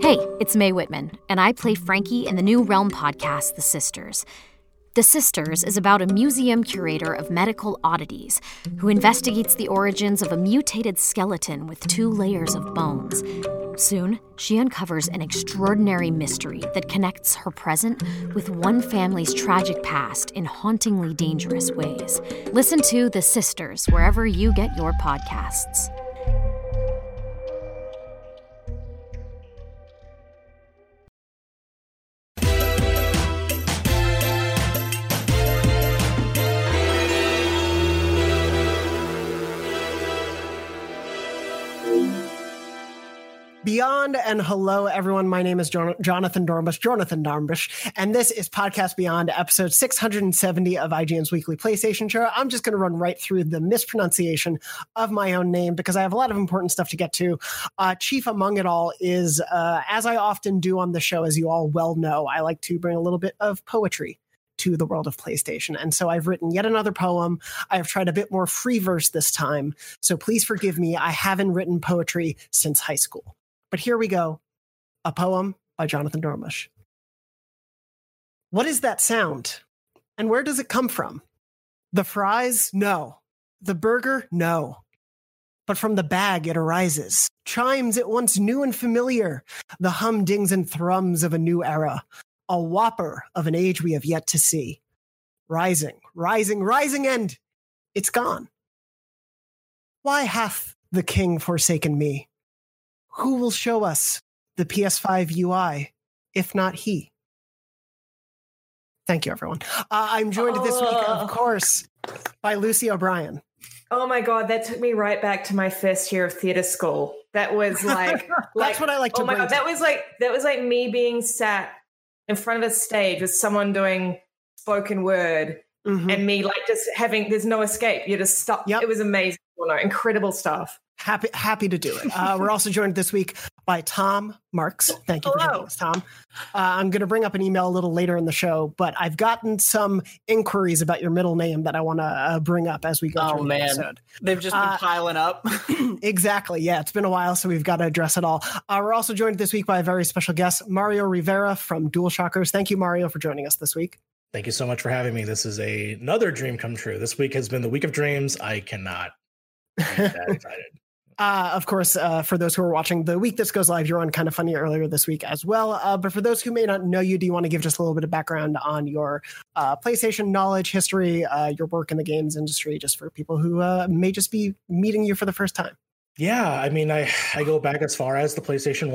Hey, it's Mae Whitman, and I play Frankie in the new Realm podcast, The Sisters. The Sisters is about a museum curator of medical oddities who investigates the origins of a mutated skeleton with 2 layers of bones. Soon, she uncovers an extraordinary mystery that connects her present with one family's tragic past in hauntingly dangerous ways. Listen to The Sisters wherever you get your podcasts. Beyond and hello, everyone. My name is Jonathan Dornbush, and this is Podcast Beyond, episode 670 of IGN's weekly PlayStation show. I'm just going to run right through the mispronunciation of my own name because I have a lot of important stuff to get to. Chief among it all is, as I often do on the show, as you all well know, I like to bring a little bit of poetry to the world of PlayStation. And so I've written yet another poem. I've tried a bit more free verse this time. So please forgive me. I haven't written poetry since high school. But here we go. A poem by Jonathan Dornbush. What is that sound? And where does it come from? The fries? No. The burger? No. But from the bag it arises. Chimes at once new and familiar. The humdings and thrums of a new era. A whopper of an age we have yet to see. Rising, rising, rising, and it's gone. Why hath the king forsaken me? Who will show us the PS5 UI, if not he? Thank you, everyone. I'm joined this week, of course, by Lucy O'Brien. Oh my God, that took me right back to my first year of theater school. That was like, that's what I like to bring. God, that was like me being sat in front of a stage with someone doing spoken word, and me like just having. There's no escape. You're just stuck. Yep. It was amazing. Incredible stuff. Happy to do it. We're also joined this week by Tom Marks. Thank you for joining us, Tom. I'm going to bring up an email a little later in the show, but I've gotten some inquiries about your middle name that I want to bring up as we go through the episode. They've just been piling up. Exactly. Yeah, it's been a while, so we've got to address it all. We're also joined this week by a very special guest, Mario Rivera from DualShockers. Thank you, Mario, for joining us this week. Thank you so much for having me. This is another dream come true. This week has been the week of dreams. I cannot be that excited. Of course, for those who are watching, the week this goes live, you're on Kind of Funny earlier this week as well. But for those who may not know you, do you want to give just a little bit of background on your PlayStation knowledge, history, your work in the games industry, just for people who may just be meeting you for the first time? Yeah, I mean, I go back as far as the PlayStation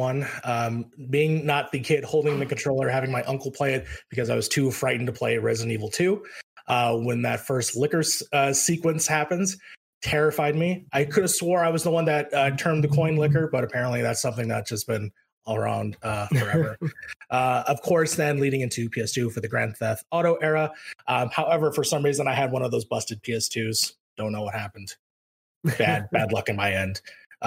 1, being not the kid holding the controller, having my uncle play it because I was too frightened to play Resident Evil 2. When that first liquor sequence happens, terrified me. I could have swore I was the one that termed the coin liquor, but apparently that's something that's just been all around forever. Of course, then leading into PS2 for the Grand Theft Auto era. However, for some reason, I had one of those busted PS2s. Don't know what happened. Bad luck in my end.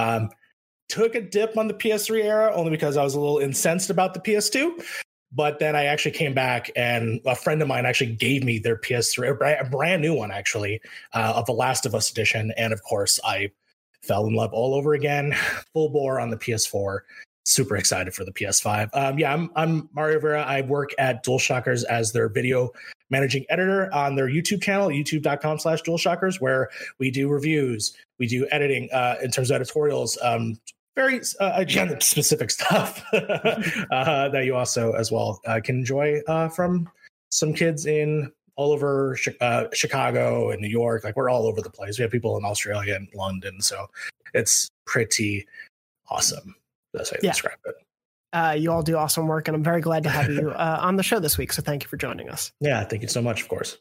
Took a dip on the PS3 era only because I was a little incensed about the PS2. But then I actually came back, and a friend of mine actually gave me their PS3, a brand new one, actually, of the Last of Us edition. And of course, I fell in love all over again, full bore on the PS4. Super excited for the PS5. I'm Mario Rivera. I work at DualShockers as their video managing editor on their YouTube channel, youtube.com/DualShockers, where we do reviews, we do editing in terms of editorials, very agenda specific stuff that you also as well can enjoy from some kids in all over Chicago and New York. Like, we're all over the place. We have people in Australia and London, so it's pretty awesome. That's how you describe it. You all do awesome work, and I'm very glad to have you on the show this week. So thank you for joining us. Yeah, thank you so much. Of course.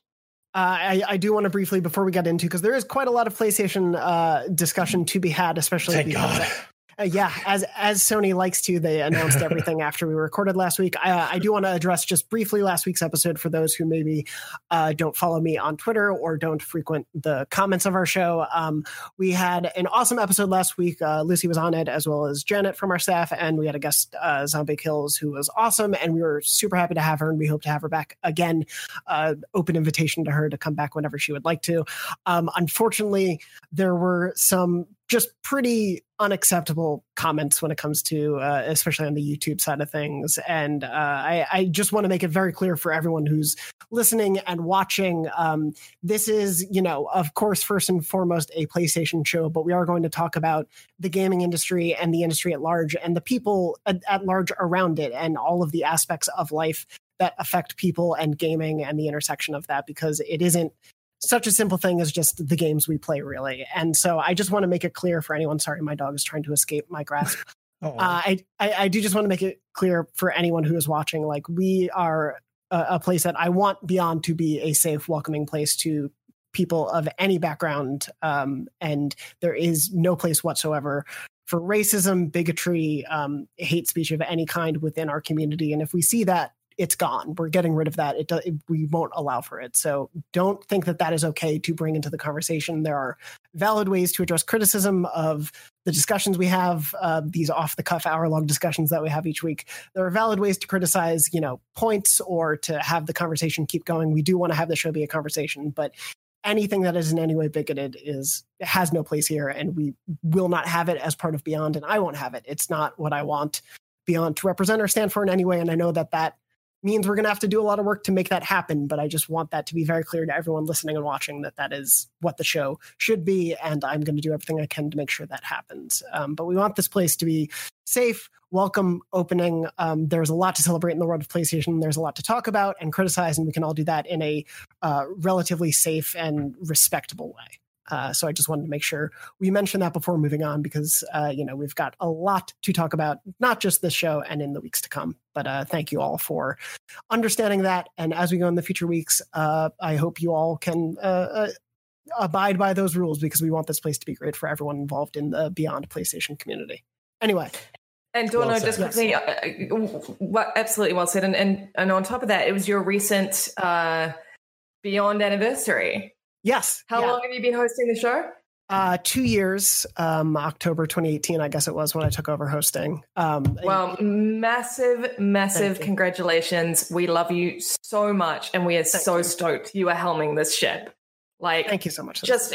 I do want to briefly, before we get into, because there is quite a lot of PlayStation discussion to be had, especially Thank because God. As Sony likes to, they announced everything after we recorded last week. I do want to address just briefly last week's episode for those who maybe don't follow me on Twitter or don't frequent the comments of our show. We had an awesome episode last week. Lucy was on it, as well as Janet from our staff, and we had a guest, Zombie Kills, who was awesome, and we were super happy to have her, and we hope to have her back again. Open invitation to her to come back whenever she would like to. Unfortunately, there were some just pretty unacceptable comments when it comes to, especially on the YouTube side of things. And I just want to make it very clear for everyone who's listening and watching. This is, of course, first and foremost, a PlayStation show, but we are going to talk about the gaming industry and the industry at large and the people at large around it and all of the aspects of life that affect people and gaming and the intersection of that, because it isn't such a simple thing as just the games we play, really. And so I just want to make it clear for anyone. Sorry, my dog is trying to escape my grasp. I do just want to make it clear for anyone who is watching, like, we are a place that I want Beyond to be a safe, welcoming place to people of any background. And there is no place whatsoever for racism, bigotry, hate speech of any kind within our community. And if we see that, it's gone. We're getting rid of that. We won't allow for it. So don't think that that is okay to bring into the conversation. There are valid ways to address criticism of the discussions we have, these off-the-cuff hour-long discussions that we have each week. There are valid ways to criticize, points or to have the conversation keep going. We do want to have the show be a conversation, but anything that is in any way bigoted has no place here, and we will not have it as part of Beyond, and I won't have it. It's not what I want Beyond to represent or stand for in any way, and I know that means we're going to have to do a lot of work to make that happen, but I just want that to be very clear to everyone listening and watching that is what the show should be, and I'm going to do everything I can to make sure that happens. But we want this place to be safe, welcome, opening. There's a lot to celebrate in the world of PlayStation. There's a lot to talk about and criticize, and we can all do that in a relatively safe and respectable way. So I just wanted to make sure we mention that before moving on, because, we've got a lot to talk about, not just this show and in the weeks to come. But thank you all for understanding that. And as we go in the future weeks, I hope you all can abide by those rules, because we want this place to be great for everyone involved in the Beyond PlayStation community. Anyway. And Dorno, just quickly, absolutely well said. And on top of that, it was your recent Beyond anniversary. Yes. How long have you been hosting the show? 2 years, October 2018, I guess it was, when I took over hosting. Well, massive congratulations. We love you so much, and we are so stoked you are helming this ship. Like, thank you so much. Just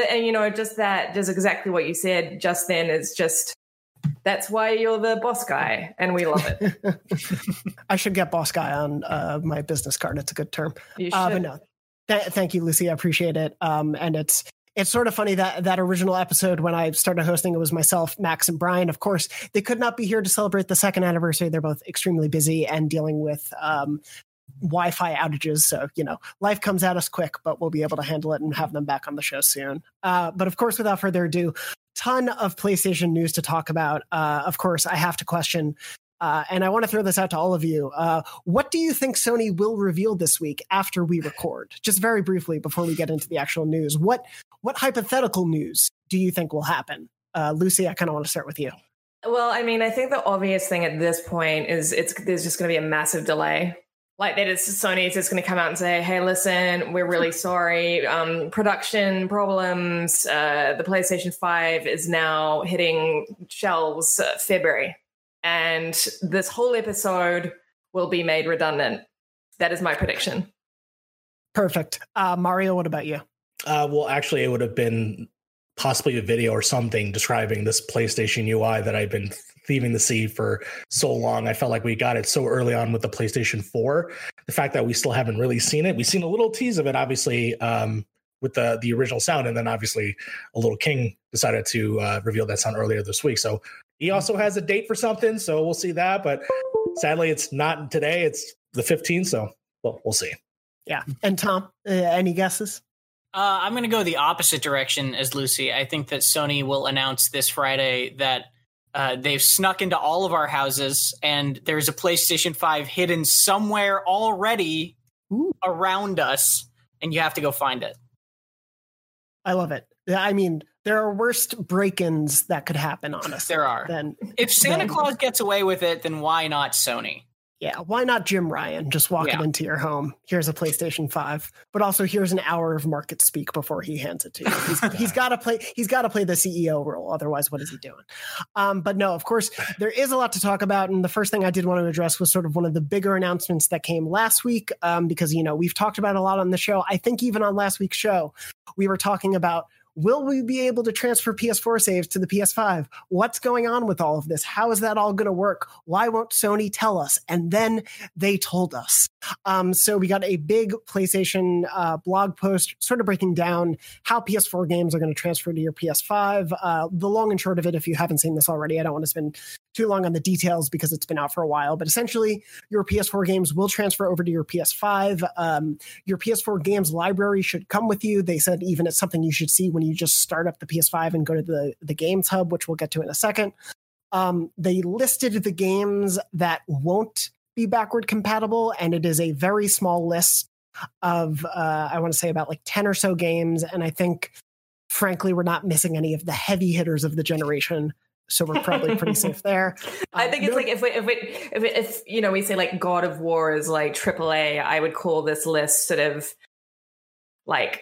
just exactly what you said just then is just, that's why you're the boss guy, and we love it. I should get boss guy on my business card. It's a good term. You should. But no. Thank you, Lucy. I appreciate it. And it's sort of funny that original episode, when I started hosting, it was myself, Max, and Brian. Of course, they could not be here to celebrate the second anniversary. They're both extremely busy and dealing with Wi-Fi outages. So, life comes at us quick, but we'll be able to handle it and have them back on the show soon. But of course, without further ado, ton of PlayStation news to talk about. Of course, I have to question, and I want to throw this out to all of you. What do you think Sony will reveal this week after we record? Just very briefly before we get into the actual news. What hypothetical news do you think will happen? Lucy, I kind of want to start with you. Well, I mean, I think the obvious thing at this point is there's just going to be a massive delay. Like, that is, Sony is just going to come out and say, hey, listen, we're really sorry. Production problems. The PlayStation 5 is now hitting shelves February. And this whole episode will be made redundant. That is my prediction. Perfect. Mario, what about you? Well, actually, it would have been possibly a video or something describing this PlayStation UI that I've been thieving to see for so long. I felt like we got it so early on with the PlayStation 4. The fact that we still haven't really seen it. We've seen a little tease of it, obviously, with the original sound. And then obviously a little King decided to reveal that sound earlier this week. So he also has a date for something. So we'll see that. But sadly, it's not today. It's the 15th. So we'll see. Yeah. And Tom, any guesses? I'm going to go the opposite direction as Lucy. I think that Sony will announce this Friday that they've snuck into all of our houses and there's a PlayStation 5 hidden somewhere already around us, and you have to go find it. I love it. I mean, there are worse break-ins that could happen, honestly. There are. If Santa Claus gets away with it, then why not Sony? Yeah, why not Jim Ryan just walking into your home? Here's a PlayStation 5, but also here's an hour of market speak before he hands it to you. He's got to play the CEO role. Otherwise, what is he doing? But no, of course, there is a lot to talk about. And the first thing I did want to address was sort of one of the bigger announcements that came last week, because, we've talked about it a lot on the show. I think even on last week's show, we were talking about Will we be able to transfer PS4 saves to the PS5? What's going on with all of this? How is that all going to work? Why won't Sony tell us? And then they told us. So we got a big PlayStation blog post sort of breaking down how PS4 games are going to transfer to your PS5. The long and short of it, if you haven't seen this already, I don't want to spend too long on the details because it's been out for a while, but essentially your PS4 games will transfer over to your PS5. Your PS4 games library should come with you. They said even it's something you should see when you just start up the PS5 and go to the Games Hub, which we'll get to in a second. They listed the games that won't be backward compatible, and it is a very small list of, I want to say about like 10 or so games, and I think, frankly, we're not missing any of the heavy hitters of the generation. So we're probably pretty safe there. I think it's like if you know, we say like God of War is like AAA, I would call this list sort of like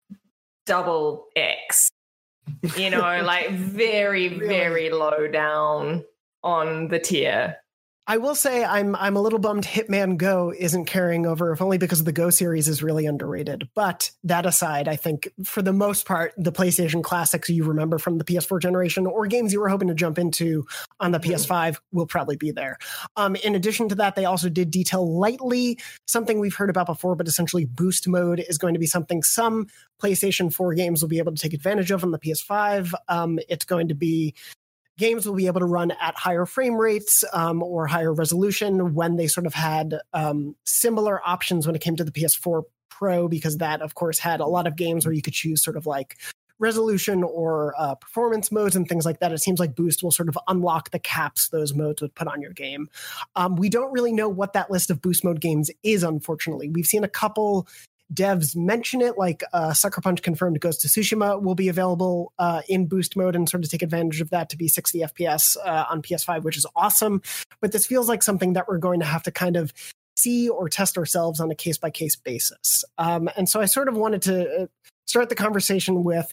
double X. You know, like very, really? Very low down on the tier. I will say I'm a little bummed Hitman Go isn't carrying over, if only because the Go series is really underrated. But that aside, I think for the most part, the PlayStation classics you remember from the PS4 generation or games you were hoping to jump into on the PS5 will probably be there. In addition to that, they also did detail lightly something we've heard about before, but essentially boost mode is going to be something some PlayStation 4 games will be able to take advantage of on the PS5. It's going to be games will be able to run at higher frame rates or higher resolution when they sort of had similar options when it came to the PS4 Pro, because that, of course, had a lot of games where you could choose sort of like resolution or performance modes and things like that. It seems like Boost will sort of unlock the caps those modes would put on your game. We don't really know what that list of Boost mode games is, unfortunately. We've seen a couple devs mention it, like Sucker Punch confirmed Ghost of Tsushima will be available in boost mode and sort of take advantage of that to be 60 FPS on PS5, which is awesome. But this feels like something that we're going to have to kind of see or test ourselves on a case-by-case basis. And so I sort of wanted to start the conversation with,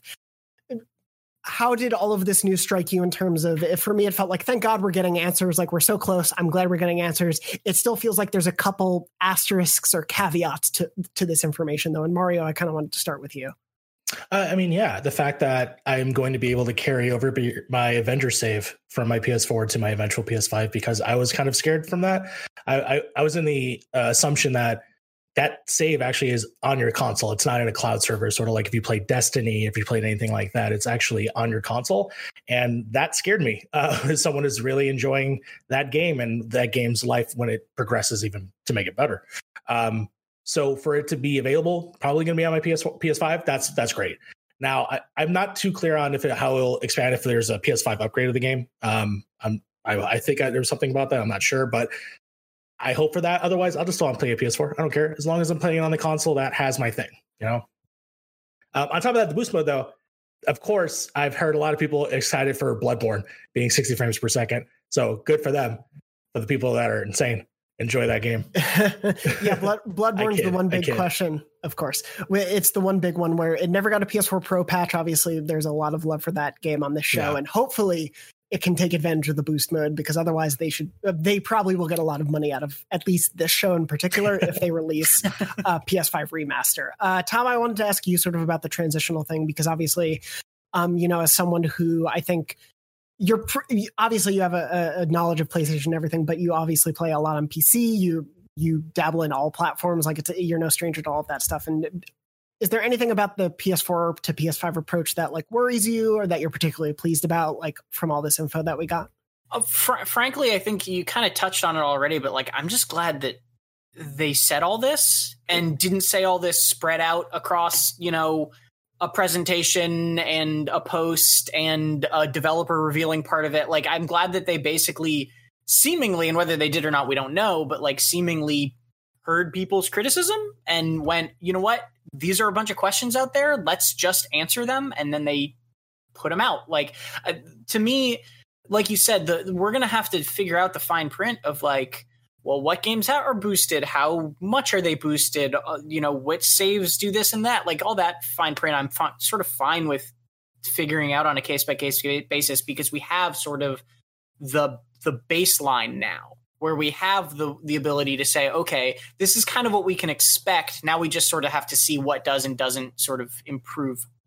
how did all of this news strike you in terms of, for me, it felt like, thank God we're getting answers. Like, we're so close. I'm glad we're getting answers. It still feels like there's a couple asterisks or caveats to this information, though. And Mario, I kind of wanted to start with you. I mean, yeah, the fact that I'm going to be able to carry over my Avenger save from my PS4 to my eventual PS5, because I was kind of scared from that. I was in the assumption that save actually is on your console. It's not in a cloud server, sort of like if you play Destiny, if you played anything like that, it's actually on your console. And that scared me. Someone is really enjoying that game and that game's life when it progresses even to make it better. So for it to be available, probably going to be on my PS5, that's great. Now, I'm not too clear on how it'll expand if there's a PS5 upgrade of the game. I think there's something about that. I'm not sure, but I hope for that. Otherwise, I'll just still play a PS4. I don't care. As long as I'm playing on the console, that has my thing, you know? On top of that, the boost mode, though, of course, I've heard a lot of people excited for Bloodborne being 60 frames per second. So good for them. For the people that are insane, enjoy that game. Yeah, Bloodborne's the one big question, of course. It's the one big one where it never got a PS4 Pro patch. Obviously, there's a lot of love for that game on this show. Yeah. And hopefully it can take advantage of the boost mode, because otherwise they probably will get a lot of money out of at least this show in particular if they release PS5 remaster. Tom, I wanted to ask you sort of about the transitional thing, because obviously, as someone who I think obviously you have a knowledge of PlayStation and everything, but you obviously play a lot on PC. You dabble in all platforms. Like you're no stranger to all of that stuff. And is there anything about the PS4 to PS5 approach that like worries you, or that you're particularly pleased about, like from all this info that we got? Frankly, I think you kind of touched on it already, but like, I'm just glad that they said all this and didn't say all this spread out across, a presentation and a post and a developer revealing part of it. Like, I'm glad that they basically seemingly, and whether they did or not, we don't know, but like seemingly heard people's criticism and went, you know what? These are a bunch of questions out there. Let's just answer them. And then they put them out. Like, to me, like you said, we're going to have to figure out the fine print of like, well, what games are boosted? How much are they boosted? Which saves do this and that? Like all that fine print, I'm sort of fine with figuring out on a case-by-case basis, because we have sort of the baseline now, where we have the ability to say, okay, this is kind of what we can expect. Now we just sort of have to see what does and doesn't sort of improve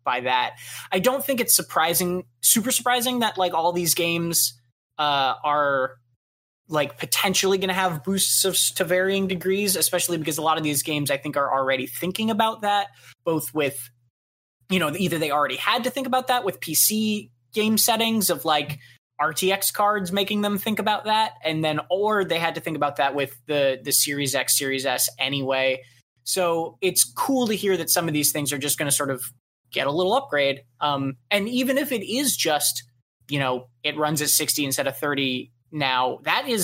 by that. I don't think it's super surprising that like all these games are like potentially going to have boosts to varying degrees, especially because a lot of these games I think are already thinking about that, both with, either they already had to think about that with PC game settings of like RTX cards making them think about that, and then or they had to think about that with the Series X, Series S anyway. So it's cool to hear that some of these things are just going to sort of get a little upgrade. And even if it is just, it runs at 60 instead of 30 now,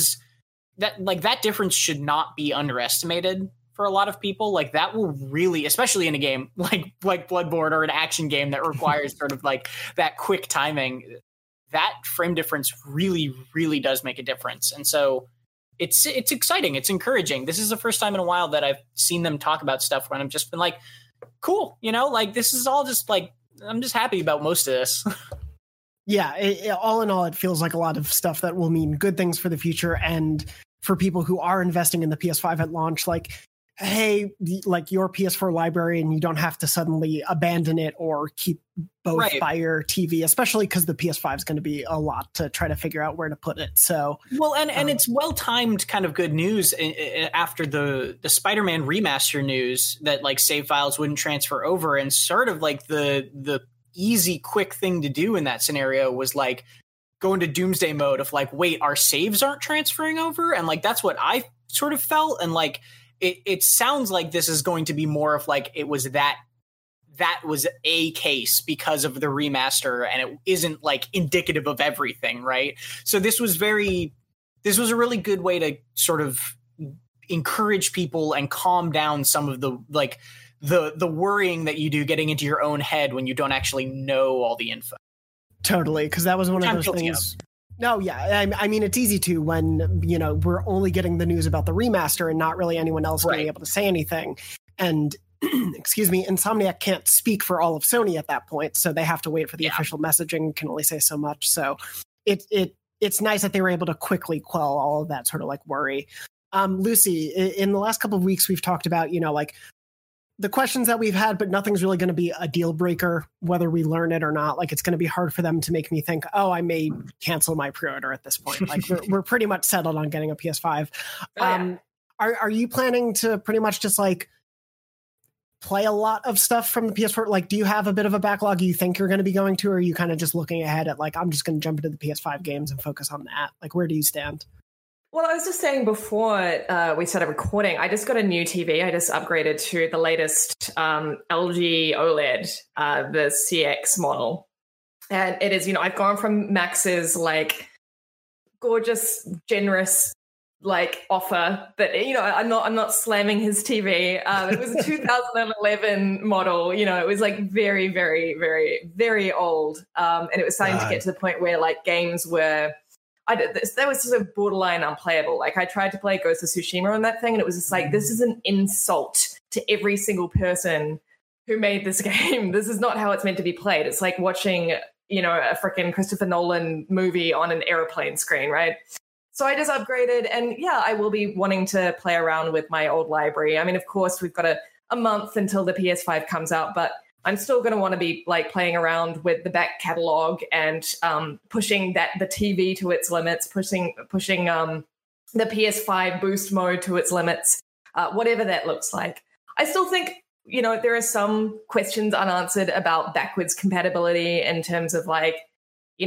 that difference should not be underestimated for a lot of people. Like that will really, especially in a game like Bloodborne or an action game that requires sort of like that quick timing, that frame difference really, really does make a difference. And so it's exciting. It's encouraging. This is the first time in a while that I've seen them talk about stuff when I've just been like, cool, like this is all just like, I'm just happy about most of this. Yeah, all in all, it feels like a lot of stuff that will mean good things for the future. And for people who are investing in the PS5 at launch, like, hey, like your PS4 library, and you don't have to suddenly abandon it or keep both by your TV, especially because the PS5 is going to be a lot to try to figure out where to put it. So, well, and it's well-timed kind of good news after the Spider-Man remaster news that like save files wouldn't transfer over, and sort of like the easy, quick thing to do in that scenario was like go into doomsday mode of like, wait, our saves aren't transferring over? And like, that's what I sort of felt. And like, it sounds like this is going to be more of like, it was that was a case because of the remaster, and it isn't like indicative of everything. Right. So this was a really good way to sort of encourage people and calm down some of the like, the worrying that you do getting into your own head when you don't actually know all the info. Totally, because that was one of those things. No, yeah, I mean, it's easy to when, we're only getting the news about the remaster and not really anyone else being able to say anything. And, excuse me, Insomniac can't speak for all of Sony at that point, so they have to wait for the official messaging, can only say so much. So it's nice that they were able to quickly quell all of that sort of like worry. Lucy, in the last couple of weeks, we've talked about, like, the questions that we've had, but nothing's really going to be a deal breaker, whether we learn it or not. Like, it's going to be hard for them to make me think, oh, I may cancel my pre-order at this point. Like, we're pretty much settled on getting a PS5. Are you planning to pretty much just like play a lot of stuff from the PS4? Like, do you have a bit of a backlog you think you're going to be going to, or are you kind of just looking ahead at like, I'm just going to jump into the PS5 games and focus on that? Like, where do you stand? Well, I was just saying before we started recording, I just got a new TV. I just upgraded to the latest LG OLED, the CX model. And it is, I've gone from Max's like gorgeous, generous like offer that, I'm not slamming his TV. It was a 2011 model, it was like very, very, very, very old. And it was starting to get to the point where like games were, that was sort of borderline unplayable. Like I tried to play Ghost of Tsushima on that thing, and it was just like, this is an insult to every single person who made this game. This is not how it's meant to be played. It's like watching, a freaking Christopher Nolan movie on an airplane screen, right? So I just upgraded, and I will be wanting to play around with my old library. I mean, of course, we've got a month until the PS5 comes out, but I'm still going to want to be like playing around with the back catalog and pushing the TV to its limits, pushing the PS5 boost mode to its limits, whatever that looks like. I still think, there are some questions unanswered about backwards compatibility in terms of like, they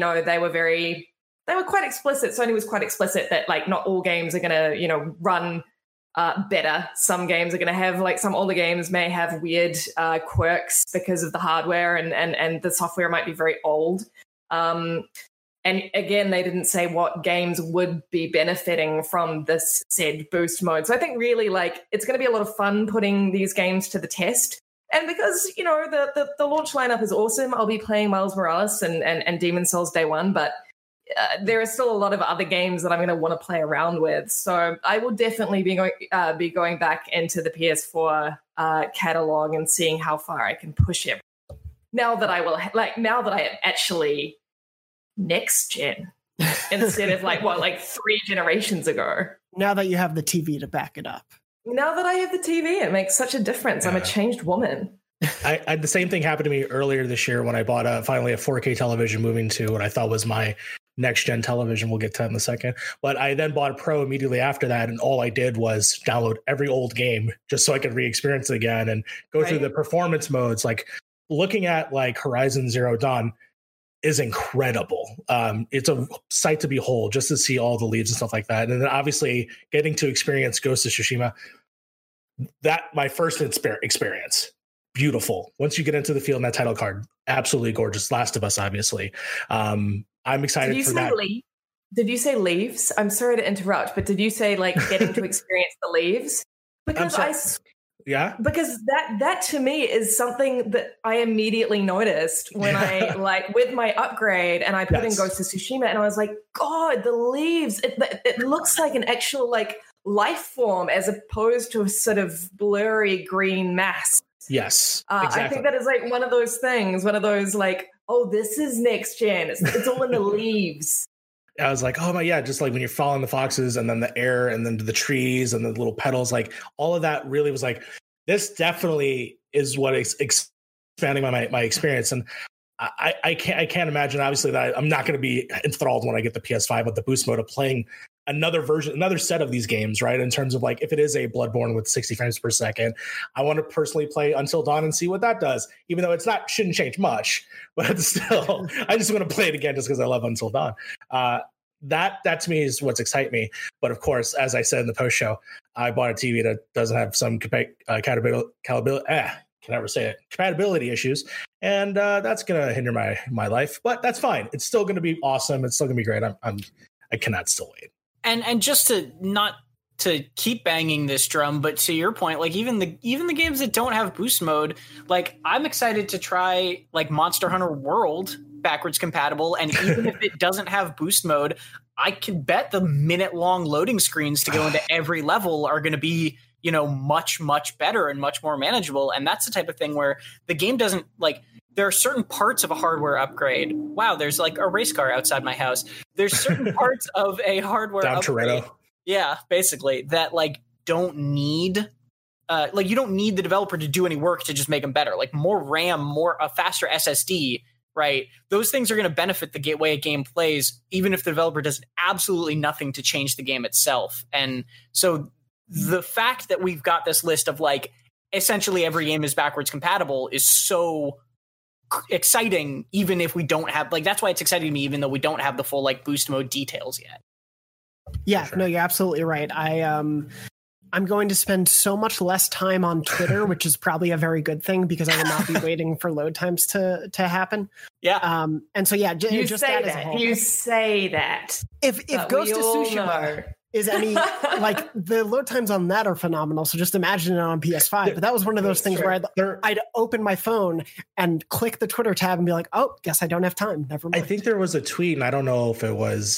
were quite explicit. Sony was quite explicit that like not all games are going to, run better. Some games are going to have like some older games may have weird quirks because of the hardware and the software might be very old. And again, they didn't say what games would be benefiting from this said boost mode. So I think really like it's going to be a lot of fun putting these games to the test. And because, the launch lineup is awesome, I'll be playing Miles Morales and Demon's Souls Day One, but there are still a lot of other games that I'm going to want to play around with. So I will definitely be going back into the PS4 catalog and seeing how far I can push it. Now that I am actually next gen instead of like 3 generations ago. Now that you have the TV to back it up. Now that I have the TV, it makes such a difference. I'm a changed woman. The same thing happened to me earlier this year when I bought finally a 4K television, moving to what I thought was my next gen television. We'll get to that in a second. But I then bought a Pro immediately after that, and all I did was download every old game just so I could re-experience it again and go through the performance modes. Like looking at like Horizon Zero Dawn is incredible. It's a sight to behold just to see all the leaves and stuff like that. And then obviously getting to experience Ghost of Tsushima, that my first experience. Beautiful. Once you get into the field and that title card, absolutely gorgeous. Last of Us, obviously. I'm excited for that. Did you say leaves? I'm sorry to interrupt, but did you say like getting to experience the leaves? Because because that to me is something that I immediately noticed when I like with my upgrade and I put in Ghost of Tsushima and I was like, God, the leaves, it looks like an actual like life form as opposed to a sort of blurry green mass. Yes, exactly. I think that is like one of those like, oh, this is next gen. It's all in the leaves. I was like, oh my, yeah, just like when you're following the foxes and then the air and then the trees and the little petals, like all of that really was like, this definitely is what is expanding my experience. And I can't imagine, obviously, that I'm not going to be enthralled when I get the PS5 with the boost mode of playing another set of these games, right? In terms of like, if it is a Bloodborne with 60 frames per second, I want to personally play Until Dawn and see what that does, even though shouldn't change much, but still, I just want to play it again just because I love Until Dawn. That to me is what's exciting me. But of course, as I said in the post show, I bought a TV that doesn't have some compatibility issues, and that's going to hinder my life. But that's fine. It's still going to be awesome. It's still going to be great. I cannot still wait. And just to not to keep banging this drum, but to your point, like even the games that don't have boost mode, like I'm excited to try like Monster Hunter World backwards compatible, and even if it doesn't have boost mode, I can bet the minute-long loading screens to go into every level are going to be, you know, much, much better and much more manageable. And that's the type of thing where the game doesn't like. There are certain parts of a hardware upgrade. Wow, there's like a race car outside my house. There's certain parts of a hardware upgrade. Toretto. Yeah, basically, that like don't need like you don't need the developer to do any work to just make them better. Like more RAM, a faster SSD, right? Those things are going to benefit the way a game plays, even if the developer does absolutely nothing to change the game itself. And so the fact that we've got this list of like essentially every game is backwards compatible is so exciting, even if we don't have like, that's why it's exciting to me, even though we don't have the full like boost mode details yet. Yeah, no, you're absolutely right. I'm going to spend so much less time on Twitter, which is probably a very good thing because I will not be waiting for load times to happen. Yeah. And so, yeah, you just say that as a whole. You say that. If Ghost of Tsushima is any, like the load times on that are phenomenal. So just imagine it on PS5. But that was one of those things where I'd open my phone and click the Twitter tab and be like, oh, guess I don't have time. Never mind. I think there was a tweet, and I don't know if it was,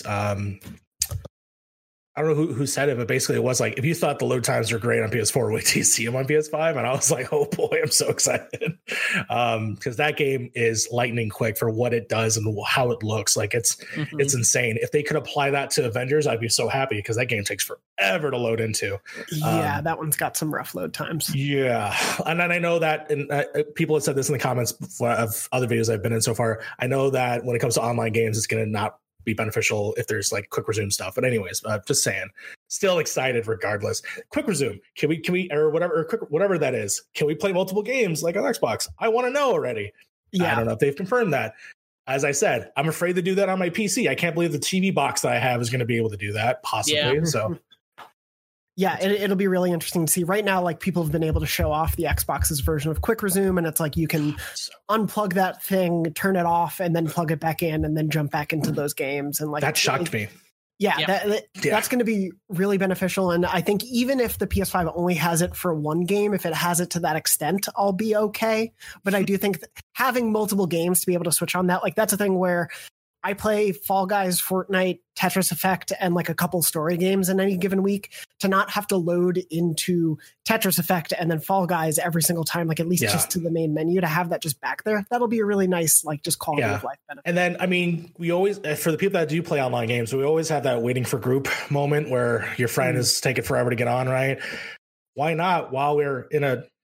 I don't know who said it, but basically it was like, if you thought the load times are great on PS4, wait till you see them on PS5. And I was like, oh boy, I'm so excited. Because that game is lightning quick for what it does and how it looks. Like it's insane. If they could apply that to Avengers, I'd be so happy because that game takes forever to load into. Yeah, that one's got some rough load times. Yeah. And then I know that, and people have said this in the comments of other videos I've been in so far. I know that when it comes to online games, it's going to not be beneficial if there's like quick resume stuff. But anyways, just saying, still excited regardless. Quick resume, can we or whatever that is, can we play multiple games like on Xbox? I want to know already. Yeah, I don't know if they've confirmed that. As I said, I'm afraid to do that on my PC. I can't believe the TV box that I have is going to be able to do that, possibly. Yeah. So yeah, it'll be really interesting to see. Right now, like people have been able to show off the Xbox's version of Quick Resume, and it's like you can unplug that thing, turn it off, and then plug it back in, and then jump back into those games. And like that shocked me. Yeah, that's going to be really beneficial. And I think even if the PS5 only has it for one game, if it has it to that extent, I'll be okay. But I do think that having multiple games to be able to switch on that, like that's a thing where I play Fall Guys, Fortnite, Tetris Effect, and like a couple story games in any given week. To not have to load into Tetris Effect and then Fall Guys every single time, like at least just to the main menu, to have that just back there, that'll be a really nice, like just quality of life benefit. And then, I mean, we always, for the people that do play online games, we always have that waiting for group moment where your friend is taking forever to get on, right? Why not, while we're in a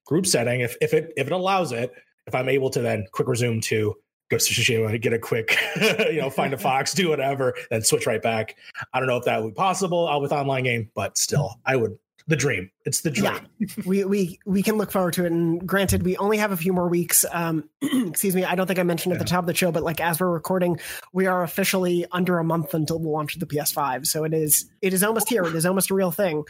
group setting, if it allows it, if I'm able to then quick resume to Ghost of Tsushima, get a quick, find a fox, do whatever, then switch right back. I don't know if that would be possible with online game, but still, I would. The dream. It's the dream. Yeah, we can look forward to it. And granted, we only have a few more weeks. Excuse me. I don't think I mentioned at the top of the show, but like as we're recording, we are officially under a month until the launch of the PS5. So it is almost here. It is almost a real thing.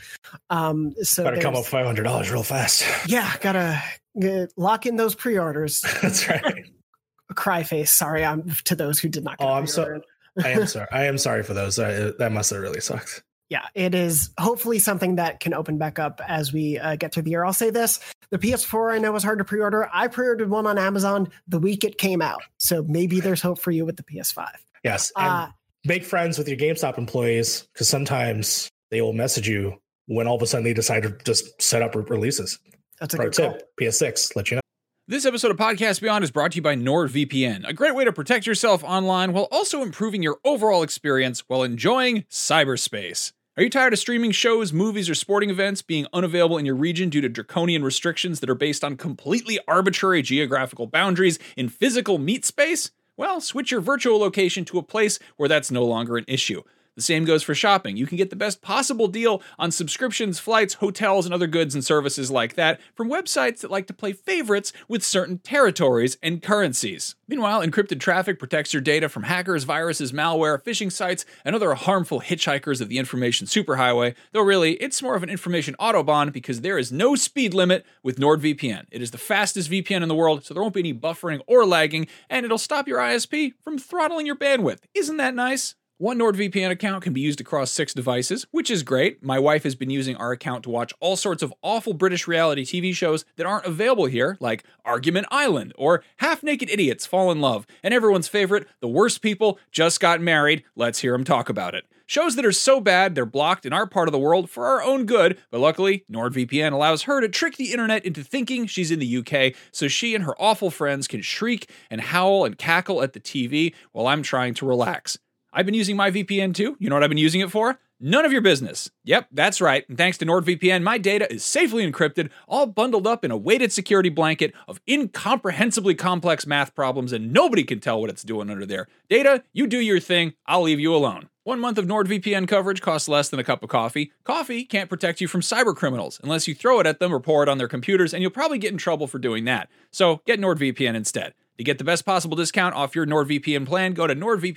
So gotta come up $500 real fast. Yeah, gotta lock in those pre-orders. That's right. Cry face. Sorry, to those who did not. I'm sorry. I am sorry. I am sorry for those. That must have really sucked. Yeah, it is hopefully something that can open back up as we get through the year. I'll say this. The PS4 I know was hard to pre-order. I pre-ordered one on Amazon the week it came out. So maybe there's hope for you with the PS5. Yes. And make friends with your GameStop employees because sometimes they will message you when all of a sudden they decide to just set up releases. That's a Pro good tip. call. PS6, let you know. This episode of Podcast Beyond is brought to you by NordVPN, a great way to protect yourself online while also improving your overall experience while enjoying cyberspace. Are you tired of streaming shows, movies, or sporting events being unavailable in your region due to draconian restrictions that are based on completely arbitrary geographical boundaries in physical meat space? Well, switch your virtual location to a place where that's no longer an issue. The same goes for shopping. You can get the best possible deal on subscriptions, flights, hotels, and other goods and services like that from websites that like to play favorites with certain territories and currencies. Meanwhile, encrypted traffic protects your data from hackers, viruses, malware, phishing sites, and other harmful hitchhikers of the information superhighway, though really, it's more of an information autobahn because there is no speed limit with NordVPN. It is the fastest VPN in the world, so there won't be any buffering or lagging, and it'll stop your ISP from throttling your bandwidth. Isn't that nice? One NordVPN account can be used across 6 devices, which is great. My wife has been using our account to watch all sorts of awful British reality TV shows that aren't available here, like Argument Island or Half-Naked Idiots Fall in Love, and everyone's favorite, The Worst People Just Got Married. Let's hear them talk about it. Shows that are so bad they're blocked in our part of the world for our own good, but luckily, NordVPN allows her to trick the internet into thinking she's in the UK, so she and her awful friends can shriek and howl and cackle at the TV while I'm trying to relax. I've been using my VPN too. You know what I've been using it for? None of your business. Yep, that's right. And thanks to NordVPN, my data is safely encrypted, all bundled up in a weighted security blanket of incomprehensibly complex math problems, and nobody can tell what it's doing under there. Data, you do your thing. I'll leave you alone. 1 month of NordVPN coverage costs less than a cup of coffee. Coffee can't protect you from cyber criminals unless you throw it at them or pour it on their computers, and you'll probably get in trouble for doing that. So get NordVPN instead. To get the best possible discount off your NordVPN plan, go to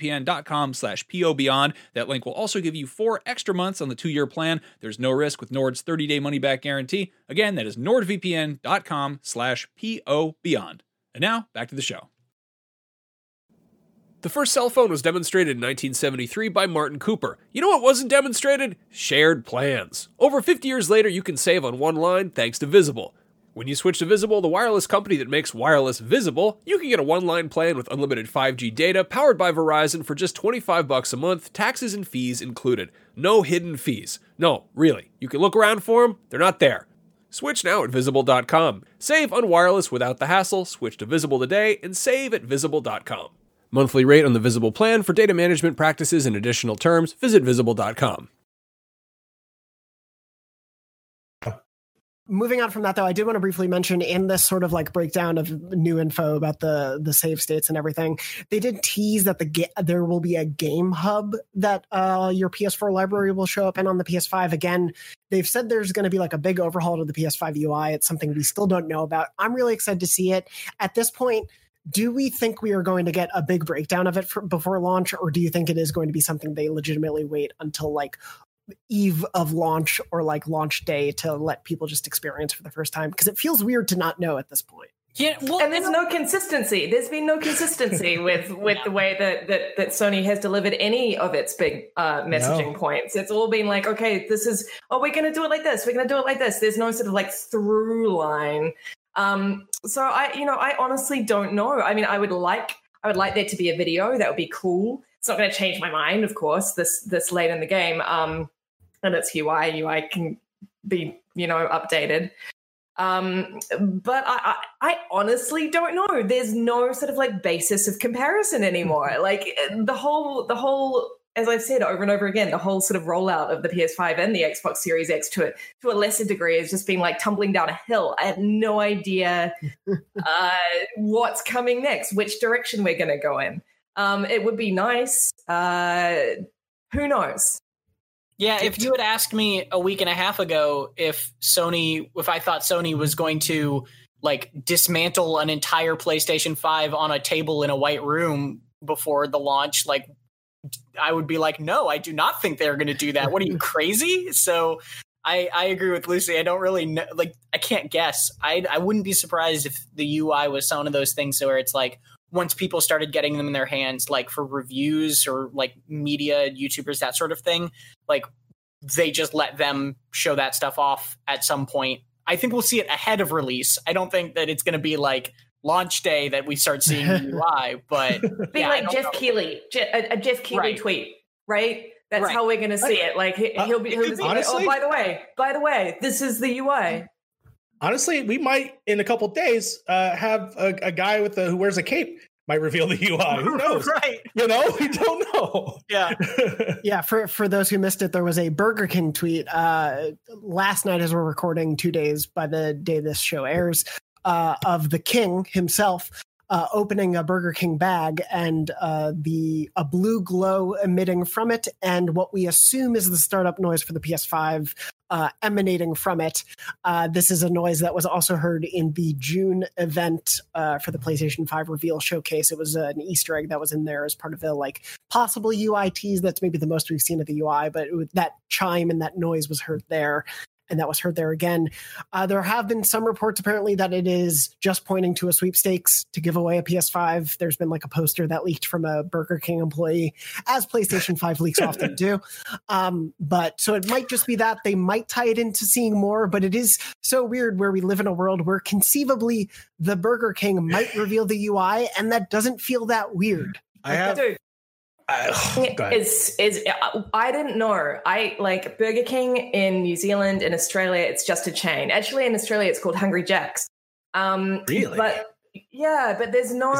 nordvpn.com/POBeyond. That link will also give you 4 extra months on the 2-year plan. There's no risk with Nord's 30-day money-back guarantee. Again, that is nordvpn.com/POBeyond. And now, back to the show. The first cell phone was demonstrated in 1973 by Martin Cooper. You know what wasn't demonstrated? Shared plans. Over 50 years later, you can save on one line thanks to Visible. When you switch to Visible, the wireless company that makes wireless visible, you can get a one-line plan with unlimited 5G data powered by Verizon for just $25 a month, taxes and fees included. No hidden fees. No, really. You can look around for them. They're not there. Switch now at Visible.com. Save on wireless without the hassle. Switch to Visible today and save at Visible.com. Monthly rate on the Visible plan for data management practices and additional terms. Visit Visible.com. Moving on from that, though, I did want to briefly mention in this sort of like breakdown of new info about the save states and everything, they did tease that there will be a game hub that your PS4 library will show up in on the PS5. Again, they've said there's going to be like a big overhaul to the PS5 UI. It's something we still don't know about. I'm really excited to see it. At this point, do we think we are going to get a big breakdown of it before launch, or do you think it is going to be something they legitimately wait until like eve of launch or like launch day to let people just experience for the first time? Because it feels weird to not know at this point. Yeah, well, and there's no consistency. There's been no consistency with the way that Sony has delivered any of its big messaging points. It's all been like, okay, this is, we're going to do it like this. We're going to do it like this. There's no sort of like through line. So I honestly don't know. I mean, I would like there to be a video. That would be cool. It's not going to change my mind, of course, this late in the game. And its UI can be, updated. But I honestly don't know. There's no sort of like basis of comparison anymore. Like the whole as I've said over and over again, the whole sort of rollout of the PS5 and the Xbox Series X to a lesser degree has just been like tumbling down a hill. I have no idea what's coming next, which direction we're going to go in. It would be nice. Who knows? Yeah, if you had asked me a week and a half ago if I thought Sony was going to like dismantle an entire PlayStation 5 on a table in a white room before the launch, like I would be like, no, I do not think they're going to do that. What are you, crazy? So I agree with Lucy. I don't really know. Like, I can't guess. I wouldn't be surprised if the UI was one of those things where it's like, once people started getting them in their hands, like for reviews or like media, YouTubers, that sort of thing, like they just let them show that stuff off at some point. I think we'll see it ahead of release. I don't think that it's going to be like launch day that we start seeing the UI, but yeah, like Jeff Keighley, a Jeff Keighley tweet, right? That's how we're going to see it. Like he'll be honestly, oh, by the way, this is the UI. Honestly, we might in a couple days have a guy who wears a cape might reveal the UI. Who knows? Right? You know, we don't know. Yeah, yeah. For those who missed it, there was a Burger King tweet last night as we're recording, 2 days by the day this show airs, of the King himself opening a Burger King bag and a blue glow emitting from it, and what we assume is the startup noise for the PS5 emanating from it. This is a noise that was also heard in the June event for the PlayStation 5 reveal showcase. It was an Easter egg that was in there as part of the like possible UI tease. That's maybe the most we've seen of the UI, but that chime and that noise was heard there. And that was heard there again. There have been some reports apparently that it is just pointing to a sweepstakes to give away a PS5. There's been like a poster that leaked from a Burger King employee, as PlayStation 5 leaks often do. But so it might just be that. They might tie it into seeing more, but it is so weird where we live in a world where conceivably the Burger King might reveal the UI, and that doesn't feel that weird. I didn't know. I like Burger King in New Zealand, in Australia, it's just a chain. Actually, in Australia, it's called Hungry Jack's. Really? But yeah, but there's no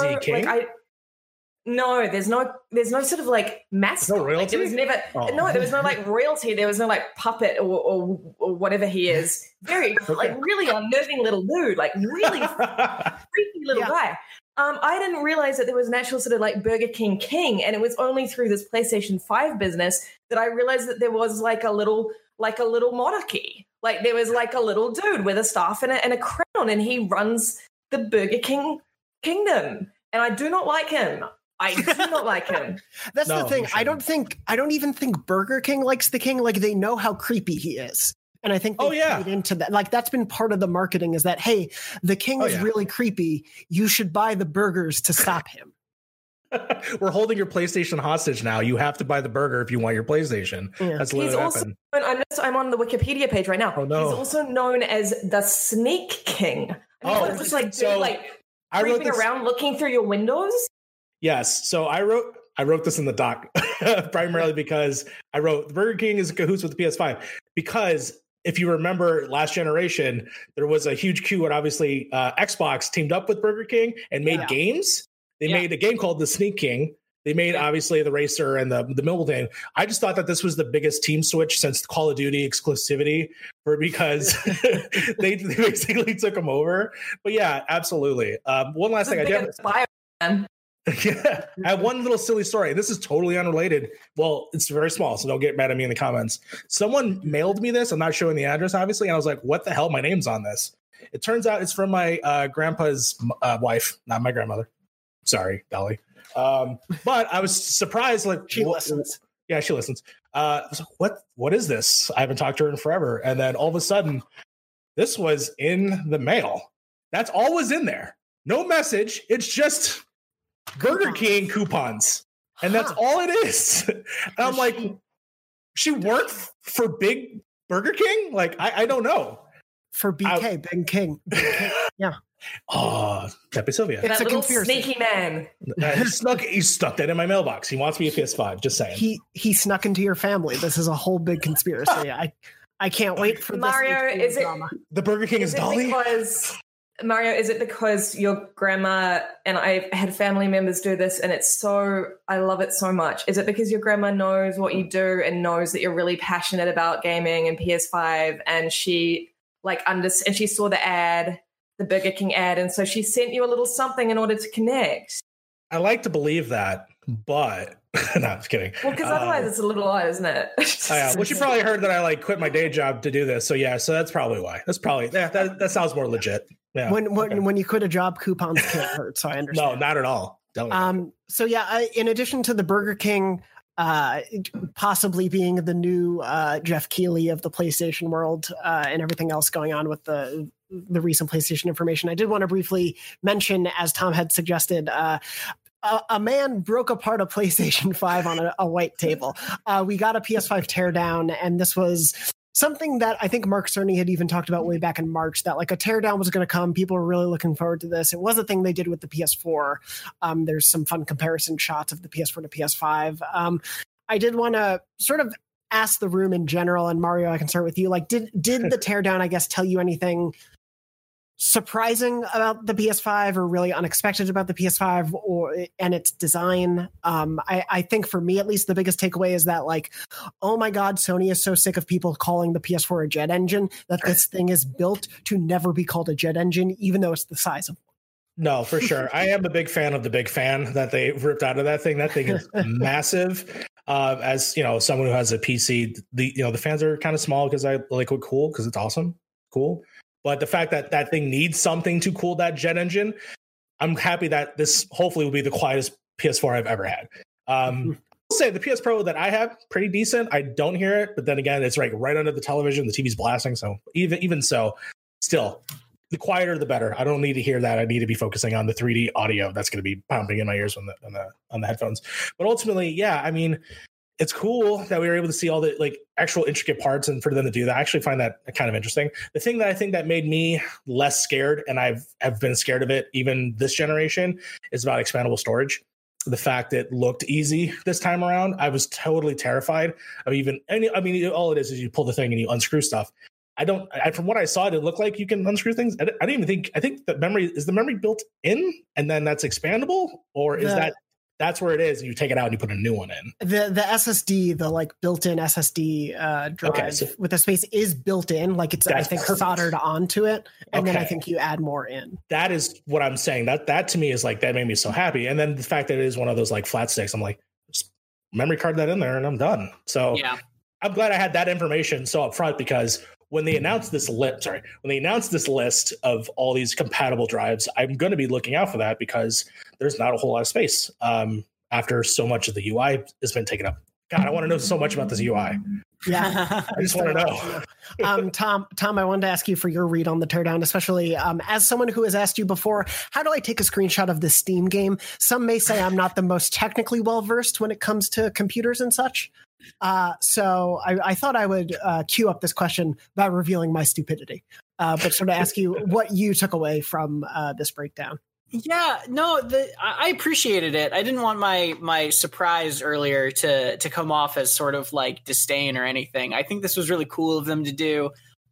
there's no sort of like mascot. No royalty? Like, there was never there was no like royalty. There was no like puppet or whatever he is. Very like really unnerving little dude, like really freaky little guy. I didn't realize that there was an actual sort of like Burger King king, and it was only through this PlayStation 5 business that I realized that there was like a little monarchy. Like there was like a little dude with a staff and a crown, and he runs the Burger King kingdom. And I do not like him. I do not like him. That's the thing. I don't even think Burger King likes the king. Like they know how creepy he is. And I think they played into that. Like that's been part of the marketing is that, hey, the king is really creepy. You should buy the burgers to stop him. We're holding your PlayStation hostage now. You have to buy the burger if you want your PlayStation. Yeah. That's literally what happened. I'm on the Wikipedia page right now. Oh, no. He's also known as the Sneak King. I mean, just like creeping around looking through your windows. Yes. So I wrote this in the doc primarily because I wrote Burger King is in cahoots with the PS5 because if you remember last generation, there was a huge queue and obviously Xbox teamed up with Burger King and made games. They made a game called The Sneak King. They made obviously the racer and the mobile game. I just thought that this was the biggest team switch since Call of Duty exclusivity because they basically took them over. But yeah, absolutely. One last thing I did. Yeah, I have one little silly story. This is totally unrelated. Well, it's very small, so don't get mad at me in the comments. Someone mailed me this. I'm not showing the address, obviously. And I was like, what the hell? My name's on this. It turns out it's from my grandpa's wife, not my grandmother. Sorry, Dolly. But I was surprised. Like she listens. Yeah, she listens. I was like, what is this? I haven't talked to her in forever. And then all of a sudden, this was in the mail. That's all was in there. No message. It's just Burger King coupons. And that's all it is. And I'm like, she worked for Big Burger King? Like, I don't know. For BK, Big King. Yeah. Oh, Pepe Sylvia. It's a little sneaky man. He stuck that in my mailbox. He wants me a PS5. Just saying. He snuck into your family. This is a whole big conspiracy. I can't wait for Mario. This is it drama. The Burger King is Dolly? Mario, is it because your grandma, and I've had family members do this, and I love it so much. Is it because your grandma knows what you do and knows that you're really passionate about gaming and PS5, and she and she saw the ad, the Burger King ad, and so she sent you a little something in order to connect? I like to believe that, but no, I'm just kidding. Well, because otherwise it's a little odd, isn't it? Well, she probably heard that I quit my day job to do this. So yeah, so that's probably why. That's probably that sounds more legit. Yeah. When you quit a job, coupons can't hurt. So I understand. No, not at all. Don't. So yeah, in addition to the Burger King possibly being the new Jeff Keighley of the PlayStation world and everything else going on with the recent PlayStation information, I did want to briefly mention, as Tom had suggested, a man broke apart a PlayStation 5 on a white table. We got a PS5 teardown, and this was something that I think Mark Cerny had even talked about way back in March, that a teardown was going to come. People were really looking forward to this. It was a thing they did with the PS4. There's some fun comparison shots of the PS4 to PS5. I did want to sort of ask the room in general, and Mario, I can start with you. Did the teardown, I guess, tell you anything surprising about the PS5 or really unexpected about the PS5 and its design? I think for me, at least, the biggest takeaway is that oh my God, Sony is so sick of people calling the PS4 a jet engine that this thing is built to never be called a jet engine, even though it's the size of one. No, for sure. I am a big fan of the big fan that they ripped out of that thing. That thing is massive. As someone who has a PC, the fans are kind of small because I like it cool because it's awesome, cool. But the fact that that thing needs something to cool that jet engine, I'm happy that this hopefully will be the quietest PS4 I've ever had. I'll say the PS Pro that I have, pretty decent. I don't hear it, but then again, it's right under the television. The TV's blasting, so even so, still, the quieter the better. I don't need to hear that. I need to be focusing on the 3D audio that's going to be pounding in my ears on the headphones. But ultimately, yeah, I mean, it's cool that we were able to see all the actual intricate parts and for them to do that. I actually find that kind of interesting. The thing that I think that made me less scared, and I've been scared of it even this generation, is about expandable storage. The fact that it looked easy this time around, I was totally terrified of all it is you pull the thing and you unscrew stuff. From what I saw, it looked like you can unscrew things. I didn't even think, I think that the memory built in and then that's expandable, or is that's where it is, and you take it out and you put a new one in? The SSD, the built-in SSD drive with the space is built in. It's, I think, perfect. Soldered onto it, and then I think you add more in. That is what I'm saying. That to me is that made me so happy. And then the fact that it is one of those flat sticks, I'm just memory card that in there and I'm done. So yeah. I'm glad I had that information so up front, because when they announced this list of all these compatible drives, I'm going to be looking out for that, because there's not a whole lot of space after so much of the UI has been taken up. God, I want to know so much about this UI. Yeah, I just want to know. Tom, I wanted to ask you for your read on the teardown, especially as someone who has asked you before, how do I take a screenshot of this Steam game? Some may say I'm not the most technically well-versed when it comes to computers and such. So I thought I would queue up this question by revealing my stupidity, but sort of ask you what you took away from this breakdown. Yeah, no, I appreciated it. I didn't want my surprise earlier to come off as sort of disdain or anything. I think this was really cool of them to do.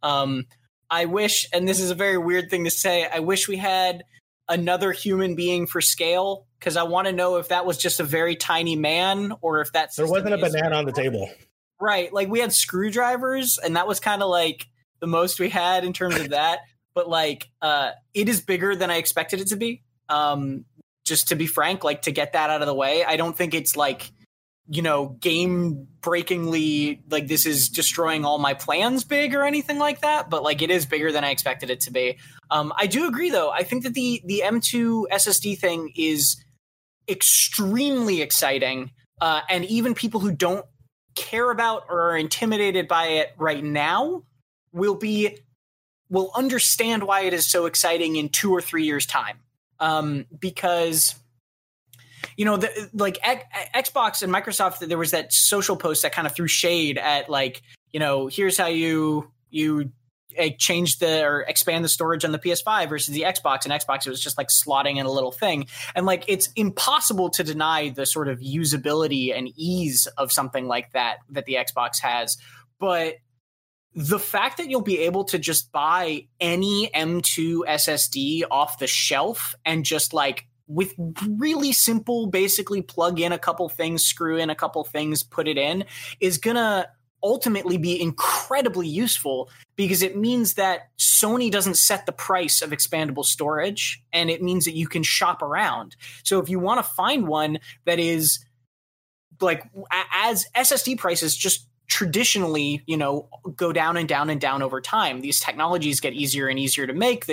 I wish, and this is a very weird thing to say, I wish we had another human being for scale, because I want to know if that was just a very tiny man or if that's... There wasn't a banana on the table. Right. We had screwdrivers, and that was kind of the most we had in terms of that. But it is bigger than I expected it to be. Just to be frank, to get that out of the way, I don't think it's game breakingly this is destroying all my plans big or anything like that. But it is bigger than I expected it to be. I do agree, though. I think that the M2 SSD thing is extremely exciting. And even people who don't care about or are intimidated by it right now will understand why it is so exciting in 2 or 3 years' time. Because, Xbox and Microsoft, there was that social post that kind of threw shade at here's how you change or expand the storage on the PS5 versus the Xbox. And Xbox, it was just slotting in a little thing. And it's impossible to deny the sort of usability and ease of something like that the Xbox has. But the fact that you'll be able to just buy any M2 SSD off the shelf and just like with really simple, basically plug in a couple things, screw in a couple things, put it in, is going to ultimately be incredibly useful, because it means that Sony doesn't set the price of expandable storage, and it means that you can shop around. So if you want to find one that is like, as SSD prices just traditionally, you know, go down and down and down over time, these technologies get easier and easier to make.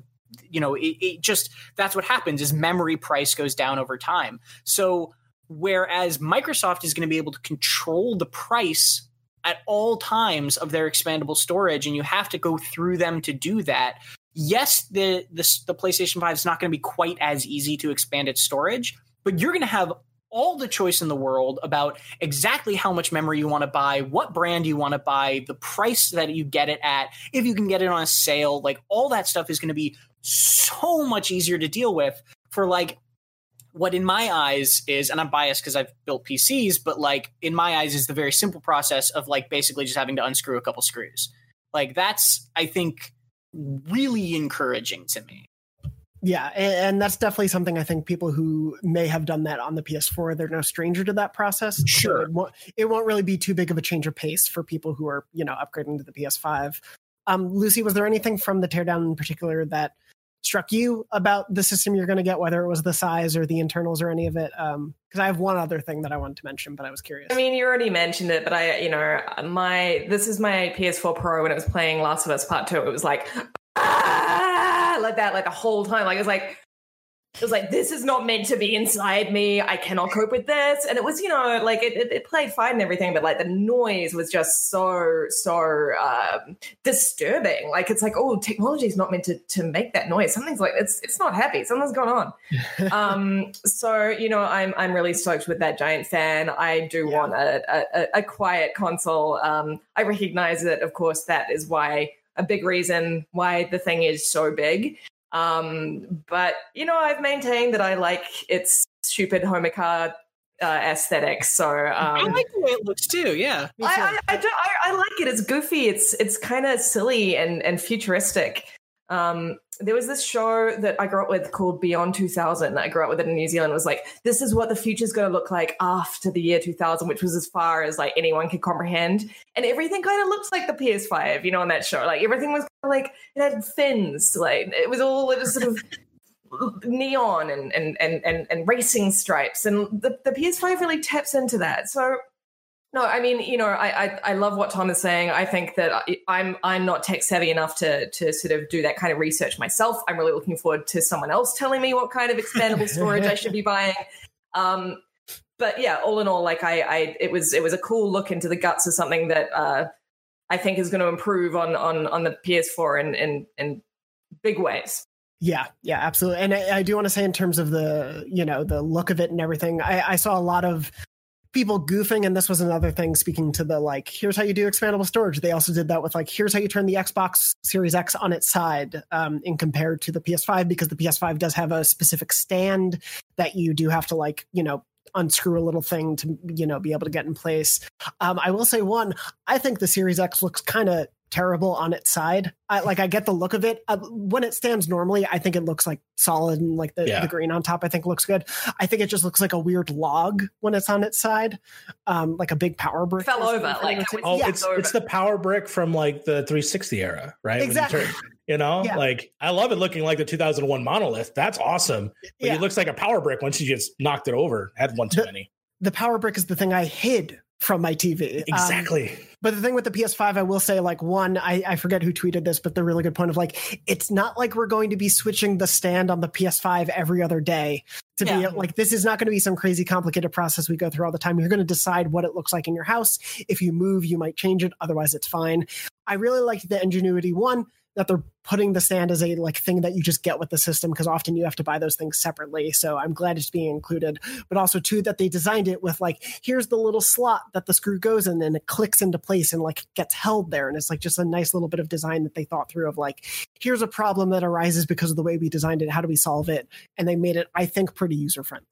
It just, that's what happens, is memory price goes down over time. So whereas Microsoft is going to be able to control the price at all times of their expandable storage, and you have to go through them to do that. Yes, the PlayStation 5 is not going to be quite as easy to expand its storage, but you're going to have all the choice in the world about exactly how much memory you want to buy, what brand you want to buy, the price that you get it at, if you can get it on a sale. Like, all that stuff is going to be so much easier to deal with for like what in my eyes is, and I'm biased because I've built PCs, but like in my eyes is the very simple process of like basically just having to unscrew a couple screws. Like, that's, I think, really encouraging to me. Yeah, and that's definitely something I think people who may have done that on the PS4, they're no stranger to that process. Sure. So it won't really be too big of a change of pace for people who are, you know, upgrading to the PS5. Lucy, was there anything from the teardown in particular that struck you about the system you're going to get, whether it was the size or the internals or any of it? Because I have one other thing that I wanted to mention, but I was curious. I mean, you already mentioned it, but this is my PS4 Pro. When it was playing Last of Us Part 2, it was like, like that, like the whole time. Like, it was like, this is not meant to be inside me. I cannot cope with this. And it was, you know, like it played fine and everything, but like the noise was just so disturbing. Like, it's like, oh, technology is not meant to make that noise. Something's like, it's not happy. Something's going on. So, you know, I'm really stoked with that giant fan. I do want a quiet console. I recognize that, of course, that is a big reason why the thing is so big. But, you know, I've maintained that I like its stupid Homicar aesthetic. So I like the way it looks too. Yeah, I like it. It's goofy. It's kind of silly and futuristic. There was this show that I grew up with called Beyond 2000. I grew up with it in New Zealand. It was like, this is what the future's going to look like after the year 2000, which was as far as like anyone could comprehend. And everything kind of looks like the PS5, you know, on that show. Like, everything was kind of like, it had fins. Like, it was sort of neon and racing stripes. And the PS5 really taps into that. So, no, I mean, you know, I love what Tom is saying. I think that I'm not tech savvy enough to sort of do that kind of research myself. I'm really looking forward to someone else telling me what kind of expandable storage I should be buying. But yeah, all in all, like it was a cool look into the guts of something that I think is going to improve on the PS4 in big ways. Yeah, absolutely. And I do want to say, in terms of the, you know, the look of it and everything, I saw a lot of people goofing, and this was another thing, speaking to the like, here's how you do expandable storage. They also did that with like, here's how you turn the Xbox Series X on its side in compared to the PS5, because the PS5 does have a specific stand that you do have to, like, you know, unscrew a little thing to, you know, be able to get in place. I will say, I think the Series X looks kind of terrible on its side. I get the look of it. When it stands normally, I think it looks like solid, and like the green on top, I think looks good. I think it just looks like a weird log when it's on its side, like a big power brick. Fell over. Like, it's the power brick from like the 360 era, right? Exactly. Like, I love it looking like the 2001 monolith. That's awesome. But it looks like a power brick once you just knocked it over. Had one too many. The power brick is the thing I hid from my TV. Exactly. But the thing with the PS5, I will say, like, I forget who tweeted this, but the really good point of like, it's not like we're going to be switching the stand on the PS5 every other day to be like, this is not going to be some crazy complicated process we go through all the time. You're going to decide what it looks like in your house. If you move, you might change it. Otherwise, it's fine. I really liked the ingenuity, that they're putting the stand as a like thing that you just get with the system, because often you have to buy those things separately. So I'm glad it's being included, but also too, that they designed it with like, here's the little slot that the screw goes in, and it clicks into place and like gets held there. And it's like just a nice little bit of design that they thought through of like, here's a problem that arises because of the way we designed it. How do we solve it? And they made it, I think, pretty user friendly.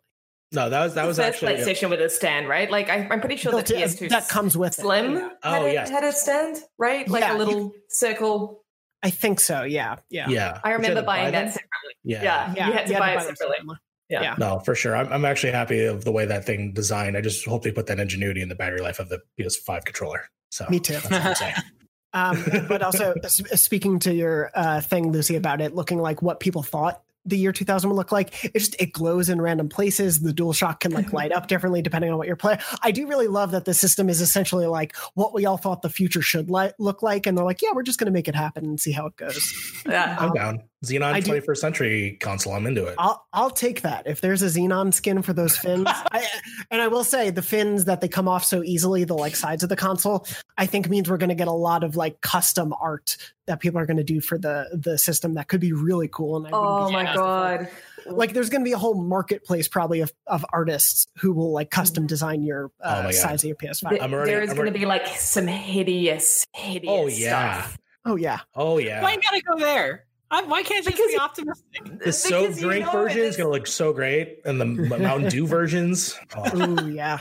No, that was first actually PlayStation with a stand, right? Like I'm pretty sure the PS2 that comes with Slim it. had a stand, right? Like a little circle. I think so. Yeah. I remember buying that separately. Yeah. You had to buy it separately. Yeah. No, for sure. I'm actually happy of the way that thing designed. I just hope they put that ingenuity in the battery life of the PS5 controller. So me too. That's what I'm saying. But also speaking to your thing, Lucy, about it looking like what people thought the year 2000 would look like, it glows in random places. The DualShock can like light up differently depending on what you're playing. I do really love that the system is essentially like what we all thought the future should look like, and they're like, yeah, we're just going to make it happen and see how it goes. Yeah, I'm down. Xenon 21st century console, I'm into it. I'll take that if there's a Xenon skin for those fins. I will say the fins that they come off so easily, the like sides of the console, I think means we're going to get a lot of like custom art that people are going to do for the system that could be really cool. And my god, like there's going to be a whole marketplace probably of artists who will like custom design your size of your PS5. There is going to be like some hideous stuff. Oh yeah. Why gotta go there? Why can't you be optimistic? The soda drink version is going to look so great, and the Mountain Dew versions. Oh yeah.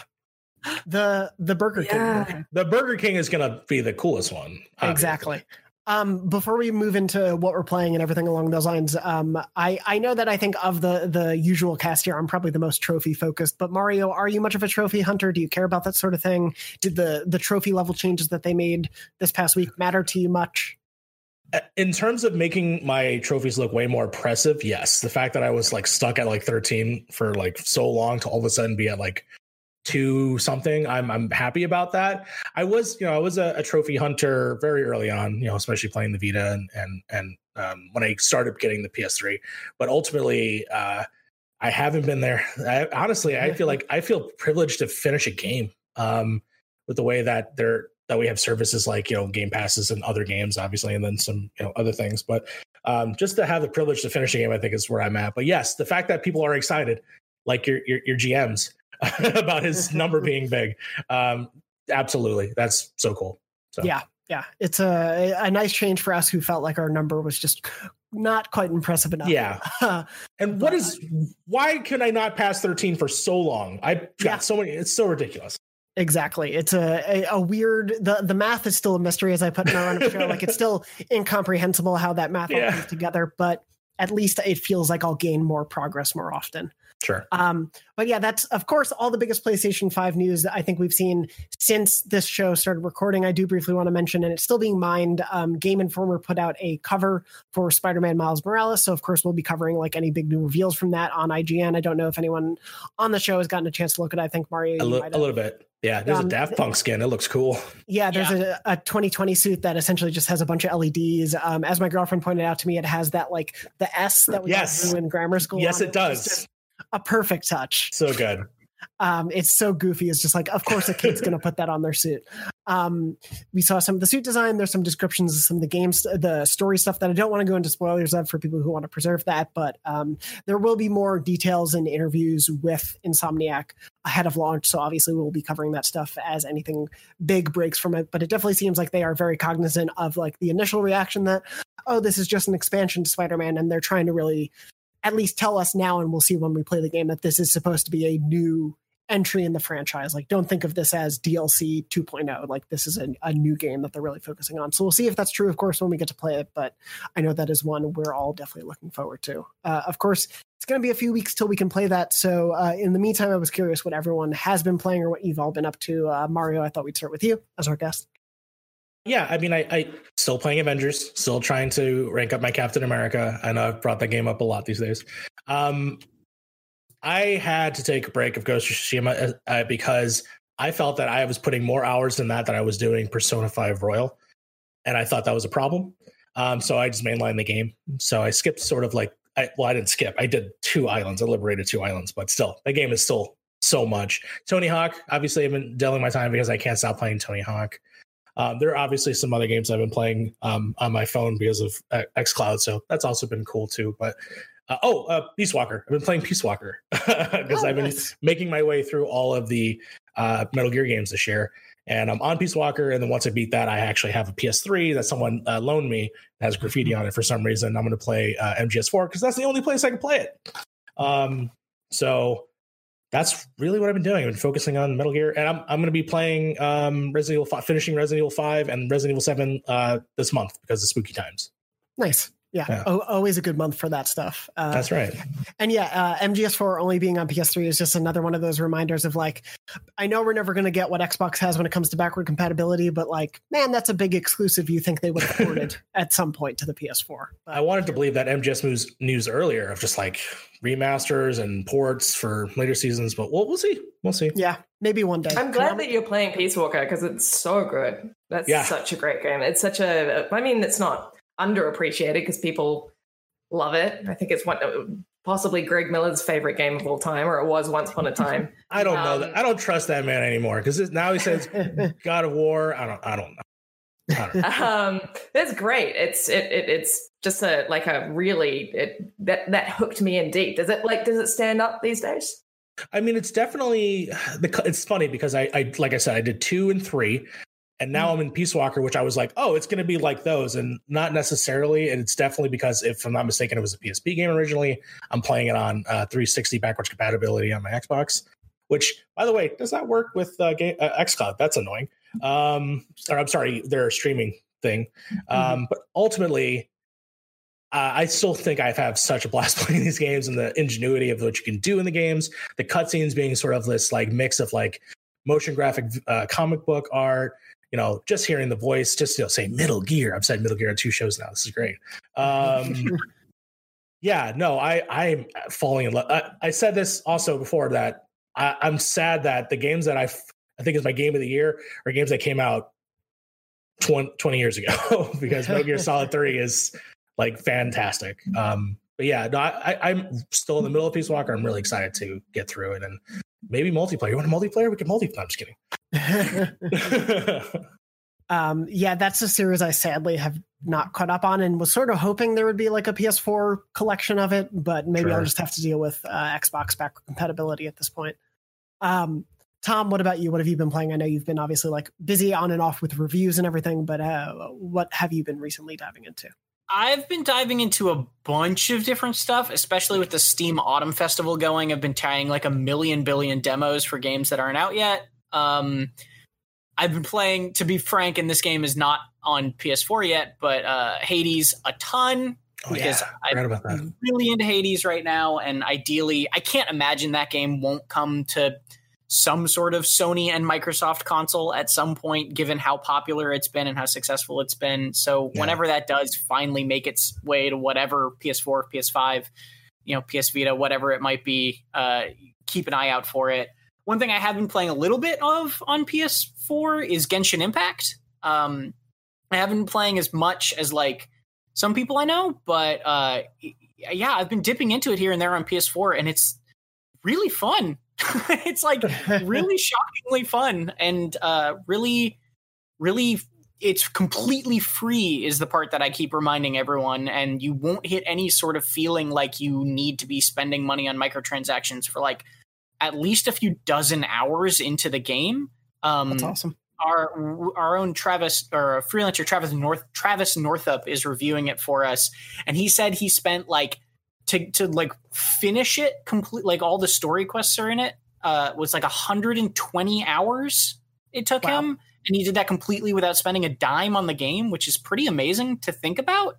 The Burger King version. The Burger King is going to be the coolest one. Obviously. Exactly. Before we move into what we're playing and everything along those lines, I know that I think of the usual cast here, I'm probably the most trophy focused, but Mario, are you much of a trophy hunter? Do you care about that sort of thing? Did the trophy level changes that they made this past week matter to you much? In terms of making my trophies look way more impressive, yes. The fact that I was like stuck at like 13 for like so long to all of a sudden be at like 2 something, I'm happy about that. I was a trophy hunter very early on, especially playing the Vita and when I started getting the PS3. But ultimately, I haven't been there. I feel privileged to finish a game with the way that we have services like Game Passes and other games, obviously, and then some other things. But just to have the privilege to finish a game, I think is where I'm at. But yes, the fact that people are excited, like your GMs. About his number being big. Absolutely. That's so cool. So. Yeah. It's a nice change for us who felt like our number was just not quite impressive enough. Yeah. And why can I not pass 13 for so long? I've got so many, it's so ridiculous. Exactly. It's a weird, the math is still a mystery, as I put in our run of show. Like it's still incomprehensible how that math all comes together, but at least it feels like I'll gain more progress more often. Sure. But yeah, that's of course all the biggest PlayStation 5 news that I think we've seen since this show started recording. I do briefly want to mention, and it's still being mined. Game Informer put out a cover for Spider-Man Miles Morales. So of course we'll be covering like any big new reveals from that on IGN. I don't know if anyone on the show has gotten a chance to look at it. I think Mario, a little bit. Yeah, there's a Daft Punk skin. It looks cool. Yeah, there's a 2020 suit that essentially just has a bunch of LEDs. As my girlfriend pointed out to me, it has that like the S that we do in grammar school. Yes, it does. A perfect touch. So good. It's so goofy. It's just like, of course, a kid's going to put that on their suit. We saw some of the suit design. There's some descriptions of some of the games, the story stuff that I don't want to go into spoilers of for people who want to preserve that. But there will be more details and interviews with Insomniac ahead of launch. So obviously we'll be covering that stuff as anything big breaks from it. But it definitely seems like they are very cognizant of like the initial reaction that, oh, this is just an expansion to Spider-Man. And they're trying to really at least tell us now, and we'll see when we play the game, that this is supposed to be a new entry in the franchise. Like, don't think of this as DLC 2.0. Like, this is a new game that they're really focusing on. So we'll see if that's true, of course, when we get to play it. But I know that is one we're all definitely looking forward to. Of course, it's going to be a few weeks till we can play that. So in the meantime, I was curious what everyone has been playing or what you've all been up to. Mario, I thought we'd start with you as our guest. Yeah, I mean, I still playing Avengers, still trying to rank up my Captain America. I know I've brought that game up a lot these days. I had to take a break of Ghost of Tsushima because I felt that I was putting more hours in that I was doing Persona 5 Royal, and I thought that was a problem. So I just mainlined the game. So I skipped sort of like, I didn't skip. I did 2 islands. I liberated 2 islands, but still, the game is still so much. Tony Hawk, obviously, I've been dealing my time because I can't stop playing Tony Hawk. There are obviously some other games I've been playing on my phone because of xCloud, so that's also been cool too. But Peace Walker. I've been playing Peace Walker because I've been making my way through all of the Metal Gear games this year. And I'm on Peace Walker, and then once I beat that, I actually have a PS3 that someone loaned me that has graffiti on it for some reason. I'm going to play MGS4 because that's the only place I can play it. So that's really what I've been doing. I've been focusing on Metal Gear, and I'm going to be playing Resident Evil 5, finishing Resident Evil 5 and Resident Evil 7 this month because of spooky times. Nice. Yeah. Always a good month for that stuff. That's right. And MGS4 only being on PS3 is just another one of those reminders of like, I know we're never going to get what Xbox has when it comes to backward compatibility, but like, man, that's a big exclusive you think they would have ported at some point to the PS4. But, I wanted to believe that MGS news earlier of just like remasters and ports for later seasons, but we'll see. We'll see. Yeah, maybe one day. I'm glad that you're playing Peace Walker because it's so good. That's such a great game. It's such it's not underappreciated because people love it. I think it's possibly Greg Miller's favorite game of all time, or it was once upon a time. I don't know that. I don't trust that man anymore because now he says God of War. I don't know. That's great. It's just that hooked me in deep. Does it stand up these days? I mean, it's definitely it's funny because I like I said, I did 2 and 3. And now I'm in Peace Walker, which I was like, oh, it's going to be like those. And not necessarily. And it's definitely because, if I'm not mistaken, it was a PSP game originally. I'm playing it on 360 backwards compatibility on my Xbox, which, by the way, does not work with xCloud. That's annoying. Or I'm sorry, their streaming thing. But ultimately, I still think I have such a blast playing these games and the ingenuity of what you can do in the games. The cutscenes being sort of this like mix of like motion graphic comic book art. You know, just hearing the voice, just say Metal Gear. I've said Metal Gear on 2 shows now. This is great. I'm falling in love. I said this also before that I'm sad that the games that I think is my game of the year are games that came out 20 years ago because Metal Gear Solid 3 is like fantastic. But yeah, no, I'm still in the middle of Peace Walker. I'm really excited to get through it and maybe multiplayer. You want a multiplayer? We can multiplayer. I'm just kidding. That's a series I sadly have not caught up on and was sort of hoping there would be like a PS4 collection of it, but maybe I'll just have to deal with Xbox backward compatibility at this point. Tom, what about you? What have you been playing? I know you've been obviously like busy on and off with reviews and everything, but what have you been recently diving into? I've been diving into a bunch of different stuff, especially with the Steam Autumn Festival going. I've been trying like a billion demos for games that aren't out yet. I've been playing, to be frank, and this game is not on PS4 yet, but Hades a ton because I'm really into Hades right now. And ideally, I can't imagine that game won't come to some sort of Sony and Microsoft console at some point, given how popular it's been and how successful it's been. So whenever that does finally make its way to whatever PS4, PS5, PS Vita, whatever it might be, keep an eye out for it. One thing I have been playing a little bit of on PS4 is Genshin Impact. I haven't been playing as much as like some people I know, but I've been dipping into it here and there on PS4, and it's really fun. It's like really shockingly fun, and really, it's completely free is the part that I keep reminding everyone, and you won't hit any sort of feeling like you need to be spending money on microtransactions for like at least a few dozen hours into the game. That's awesome. Our own freelancer Travis Northup is reviewing it for us, and he said he spent like to like finish it complete, like all the story quests are in it, was like 120 hours it took him, and he did that completely without spending a dime on the game, which is pretty amazing to think about.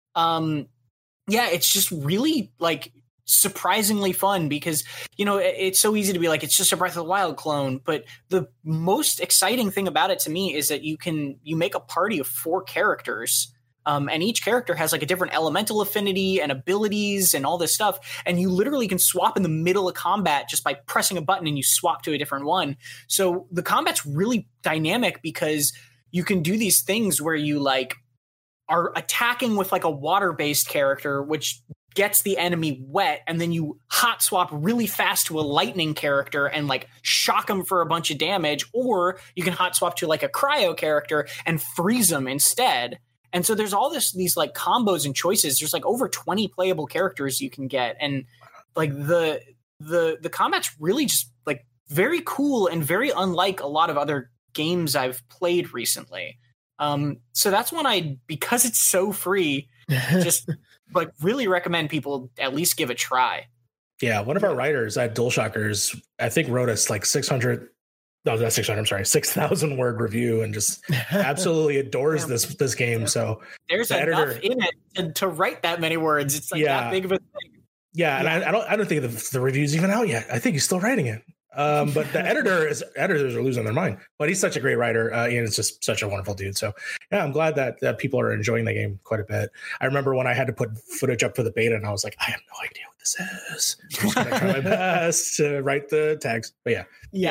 It's just really like surprisingly fun because it's so easy to be like it's just a Breath of the Wild clone, but the most exciting thing about it to me is that you make a party of 4 characters, and each character has like a different elemental affinity and abilities and all this stuff, and you literally can swap in the middle of combat just by pressing a button and you swap to a different one. So the combat's really dynamic because you can do these things where you like are attacking with like a water-based character, which gets the enemy wet, and then you hot swap really fast to a lightning character and like shock them for a bunch of damage, or you can hot swap to like a cryo character and freeze them instead. And so there's all these like combos and choices. There's like over 20 playable characters you can get, and like the combat's really just like very cool and very unlike a lot of other games I've played recently. So that's one because it's so free, just like really recommend people at least give a try. Yeah, one of our writers at DualShockers, I think, wrote us like 600. No, not 600. I'm sorry, 6,000 word review, and just absolutely adores this game. So there's enough in it to write that many words. It's like that big of a thing. Yeah, and I don't think the review's even out yet. I think he's still writing it. But the editors are losing their mind. But he's such a great writer, and it's just such a wonderful dude. So yeah, I'm glad that people are enjoying the game quite a bit. I remember when I had to put footage up for the beta, and I was like, I have no idea what this is. I'm just gonna try my best to write the tags. But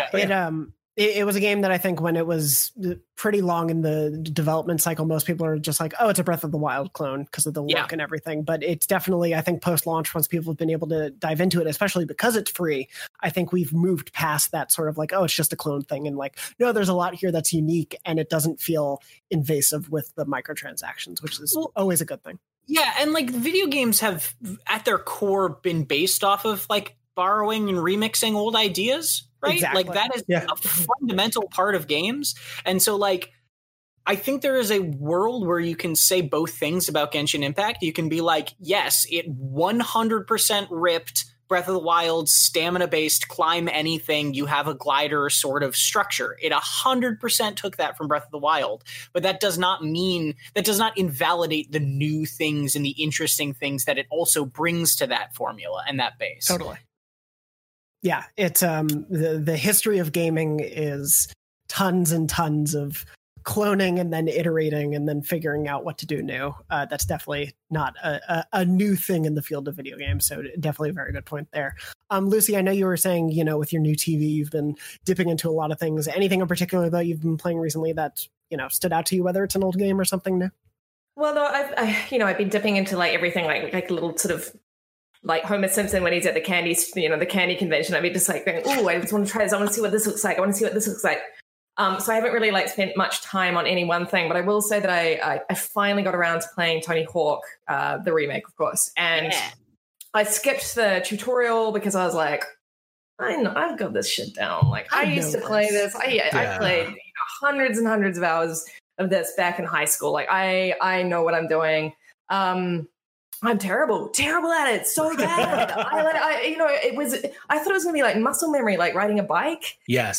it was a game that I think when it was pretty long in the development cycle, most people are just like, oh, it's a Breath of the Wild clone because of the look and everything. But it's definitely, I think, post-launch, once people have been able to dive into it, especially because it's free, I think we've moved past that sort of like, oh, it's just a clone thing. And like, no, there's a lot here that's unique, and it doesn't feel invasive with the microtransactions, which is always a good thing. Yeah, and like video games have at their core been based off of like borrowing and remixing old ideas, right? Exactly. Like that is a fundamental part of games. And so like I think there is a world where you can say both things about Genshin Impact. You can be like, yes, it 100% ripped Breath of the Wild stamina-based climb anything, you have a glider sort of structure. It 100% took that from Breath of the Wild, but that does not invalidate the new things and the interesting things that it also brings to that formula and that base. Totally. Yeah, it's the history of gaming is tons and tons of cloning and then iterating and then figuring out what to do new. That's definitely not a new thing in the field of video games. So definitely a very good point there. Lucy, I know you were saying, with your new TV, you've been dipping into a lot of things. Anything in particular that you've been playing recently that, stood out to you, whether it's an old game or something new? Well, no, I've been dipping into like everything, like little sort of like Homer Simpson when he's at the candy, the candy convention. I'd be just like going, oh, I just want to try this. I want to see what this looks like. So I haven't really like spent much time on any one thing, but I will say that I finally got around to playing Tony Hawk, the remake, of course. And I skipped the tutorial because I was like, I know, I've got this shit down. Like I used to play this. I played hundreds and hundreds of hours of this back in high school. Like I know what I'm doing. I'm terrible at it. So bad. I thought it was going to be like muscle memory, like riding a bike. Yes.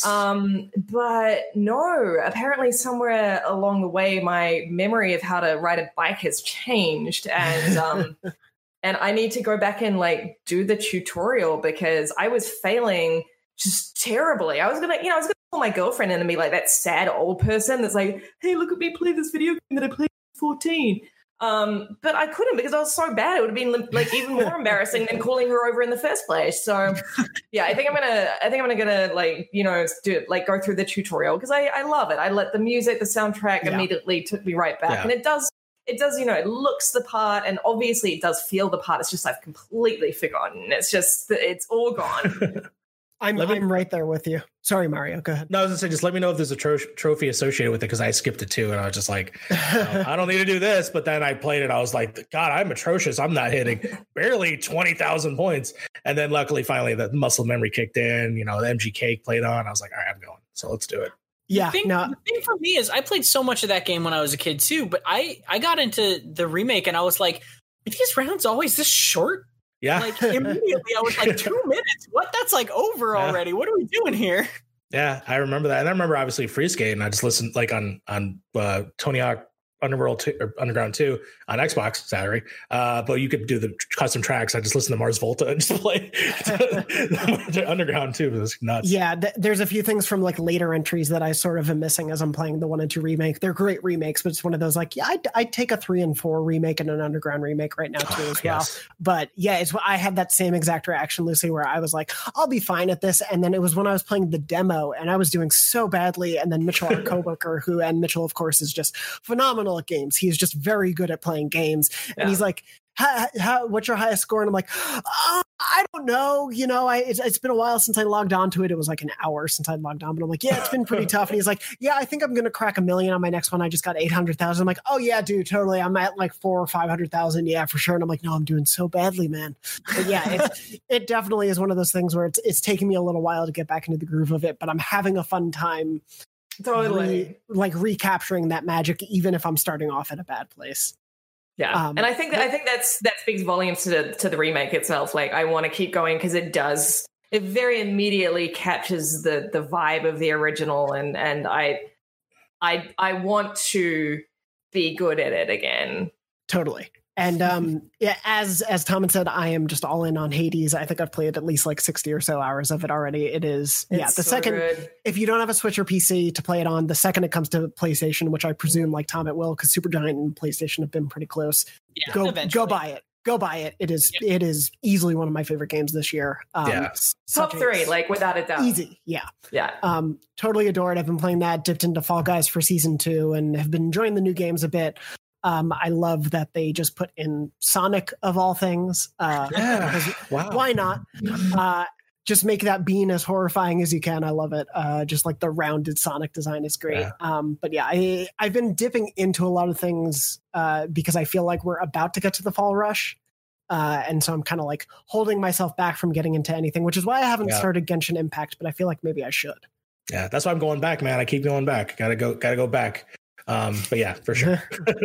But no, apparently somewhere along the way, my memory of how to ride a bike has changed. And, and I need to go back and like do the tutorial because I was failing just terribly. I was going to call my girlfriend in and be like that sad old person that's like, hey, look at me play this video game that I played at 14. But I couldn't because I was so bad. It would have been like even more embarrassing than calling her over in the first place. So yeah, I think I'm gonna like, do it, like go through the tutorial because I love it. I let the music, the soundtrack immediately took me right back. And it does, it looks the part and obviously it does feel the part. It's just, I've completely forgotten. It's all gone. I'm right there with you. Sorry, Mario, go ahead. No, I was going to say, just let me know if there's a trophy associated with it because I skipped it too. And I was just like, I don't need to do this. But then I played it. I was like, God, I'm atrocious. I'm not hitting barely 20,000 points. And then luckily, finally, the muscle memory kicked in. The MGK played on. I was like, all right, I'm going. So let's do it. Yeah. The thing for me is I played so much of that game when I was a kid too. But I got into the remake and I was like, are these rounds always this short? Yeah. Like immediately I was like 2 minutes. What? That's like over already. What are we doing here? Yeah, I remember that. And I remember obviously Free Skate, and I just listened like on Tony Hawk Underground 2 on Xbox Saturday. But you could do the custom tracks. I just listened to Mars Volta and just play Underground 2. It was nuts. Yeah, there's a few things from like later entries that I sort of am missing as I'm playing the 1 and 2 remake. They're great remakes, but it's one of those like, yeah, I'd take a 3 and 4 remake and an Underground remake right now too as well. But yeah, I had that same exact reaction, Lucy, where I was like, I'll be fine at this. And then it was when I was playing the demo and I was doing so badly. And then Mitchell, our coworker, and Mitchell, of course, is just phenomenal at games. He's just very good at playing games. And he's like, what's your highest score? And I'm like, I don't know. It's been a while since I logged on to it. It was like an hour since I logged on, but I'm like, yeah, it's been pretty tough. And he's like, yeah, I think I'm going to crack 1 million on my next one. I just got 800,000. I'm like, oh yeah, dude, totally. I'm at like 400,000 or 500,000. Yeah, for sure. And I'm like, no, I'm doing so badly, man. But yeah, it definitely is one of those things where it's taking me a little while to get back into the groove of it, but I'm having a fun time. Totally. Recapturing that magic, even if I'm starting off at a bad place. Yeah, and I think that speaks volumes to the remake itself. Like, I want to keep going because it very immediately captures the vibe of the original, and I want to be good at it again. Totally. And yeah, as Tom had said, I am just all in on Hades. I think I've played at least like 60 or so hours of it already. It's the so second, good. If you don't have a Switch or PC to play it on, the second it comes to PlayStation, which I presume like Tom it will, because Supergiant and PlayStation have been pretty close. Yeah, go buy it. Go buy it. It is easily one of my favorite games this year. Top 3, like without a doubt. Easy. Yeah. Yeah. Totally adore it. I've been playing that, dipped into Fall Guys for season 2 and have been enjoying the new games a bit. I love that they just put in Sonic of all things. Wow. Why not? Just make that bean as horrifying as you can. I love it. Just like the rounded Sonic design is great. Yeah. But yeah, I've been dipping into a lot of things because I feel like we're about to get to the fall rush. And so I'm kind of like holding myself back from getting into anything, which is why I haven't started Genshin Impact, but I feel like maybe I should. Yeah, that's why I'm going back, man. I keep going back. Gotta go back. But yeah, for sure.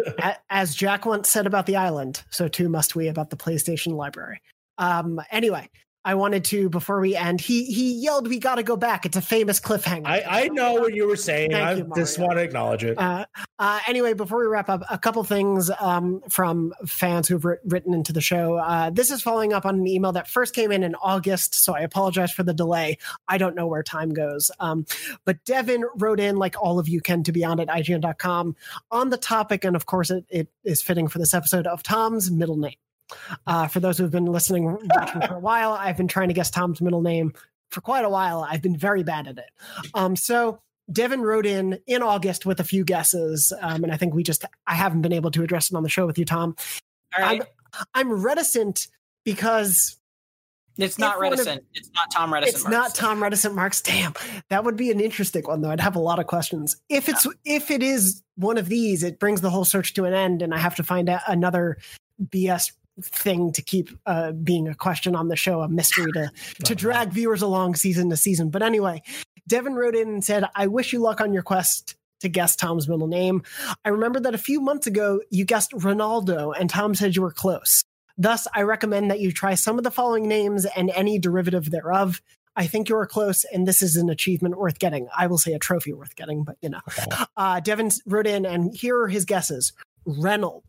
As Jack once said about the island, so too must we about the PlayStation library. Anyway, I wanted to, before we end, he yelled, "We got to go back." It's a famous cliffhanger. I know what you were saying. I just want to acknowledge it. Anyway, before we wrap up, a couple things from fans who've written into the show. This is following up on an email that first came in August, so I apologize for the delay. I don't know where time goes. But Devin wrote in, like all of you can, to Beyond at IGN.com on the topic, and of course it is fitting for this episode, of Tom's middle name. For those who've been watching for a while, I've been trying to guess Tom's middle name for quite a while. I've been very bad at it. So Devin wrote in August with a few guesses, and I think I haven't been able to address it on the show with you, Tom. All right. I'm reticent because it's not reticent. It's not Tom Reticent. It's not Tom Reticent Marks. Damn, that would be an interesting one, though. I'd have a lot of questions. If it is one of these, it brings the whole search to an end, and I have to find out another BS thing to keep being a question on the show, a mystery to drag viewers along season to season. But anyway, Devin wrote in and said, "I wish you luck on your quest to guess Tom's middle name. I remember that a few months ago you guessed Ronaldo and Tom said you were close. Thus, I recommend that you try some of the following names and any derivative thereof. I think you are close, and this is an achievement worth getting." I will say a trophy worth getting, but you know. Devin wrote in, and here are his guesses: Reynolds.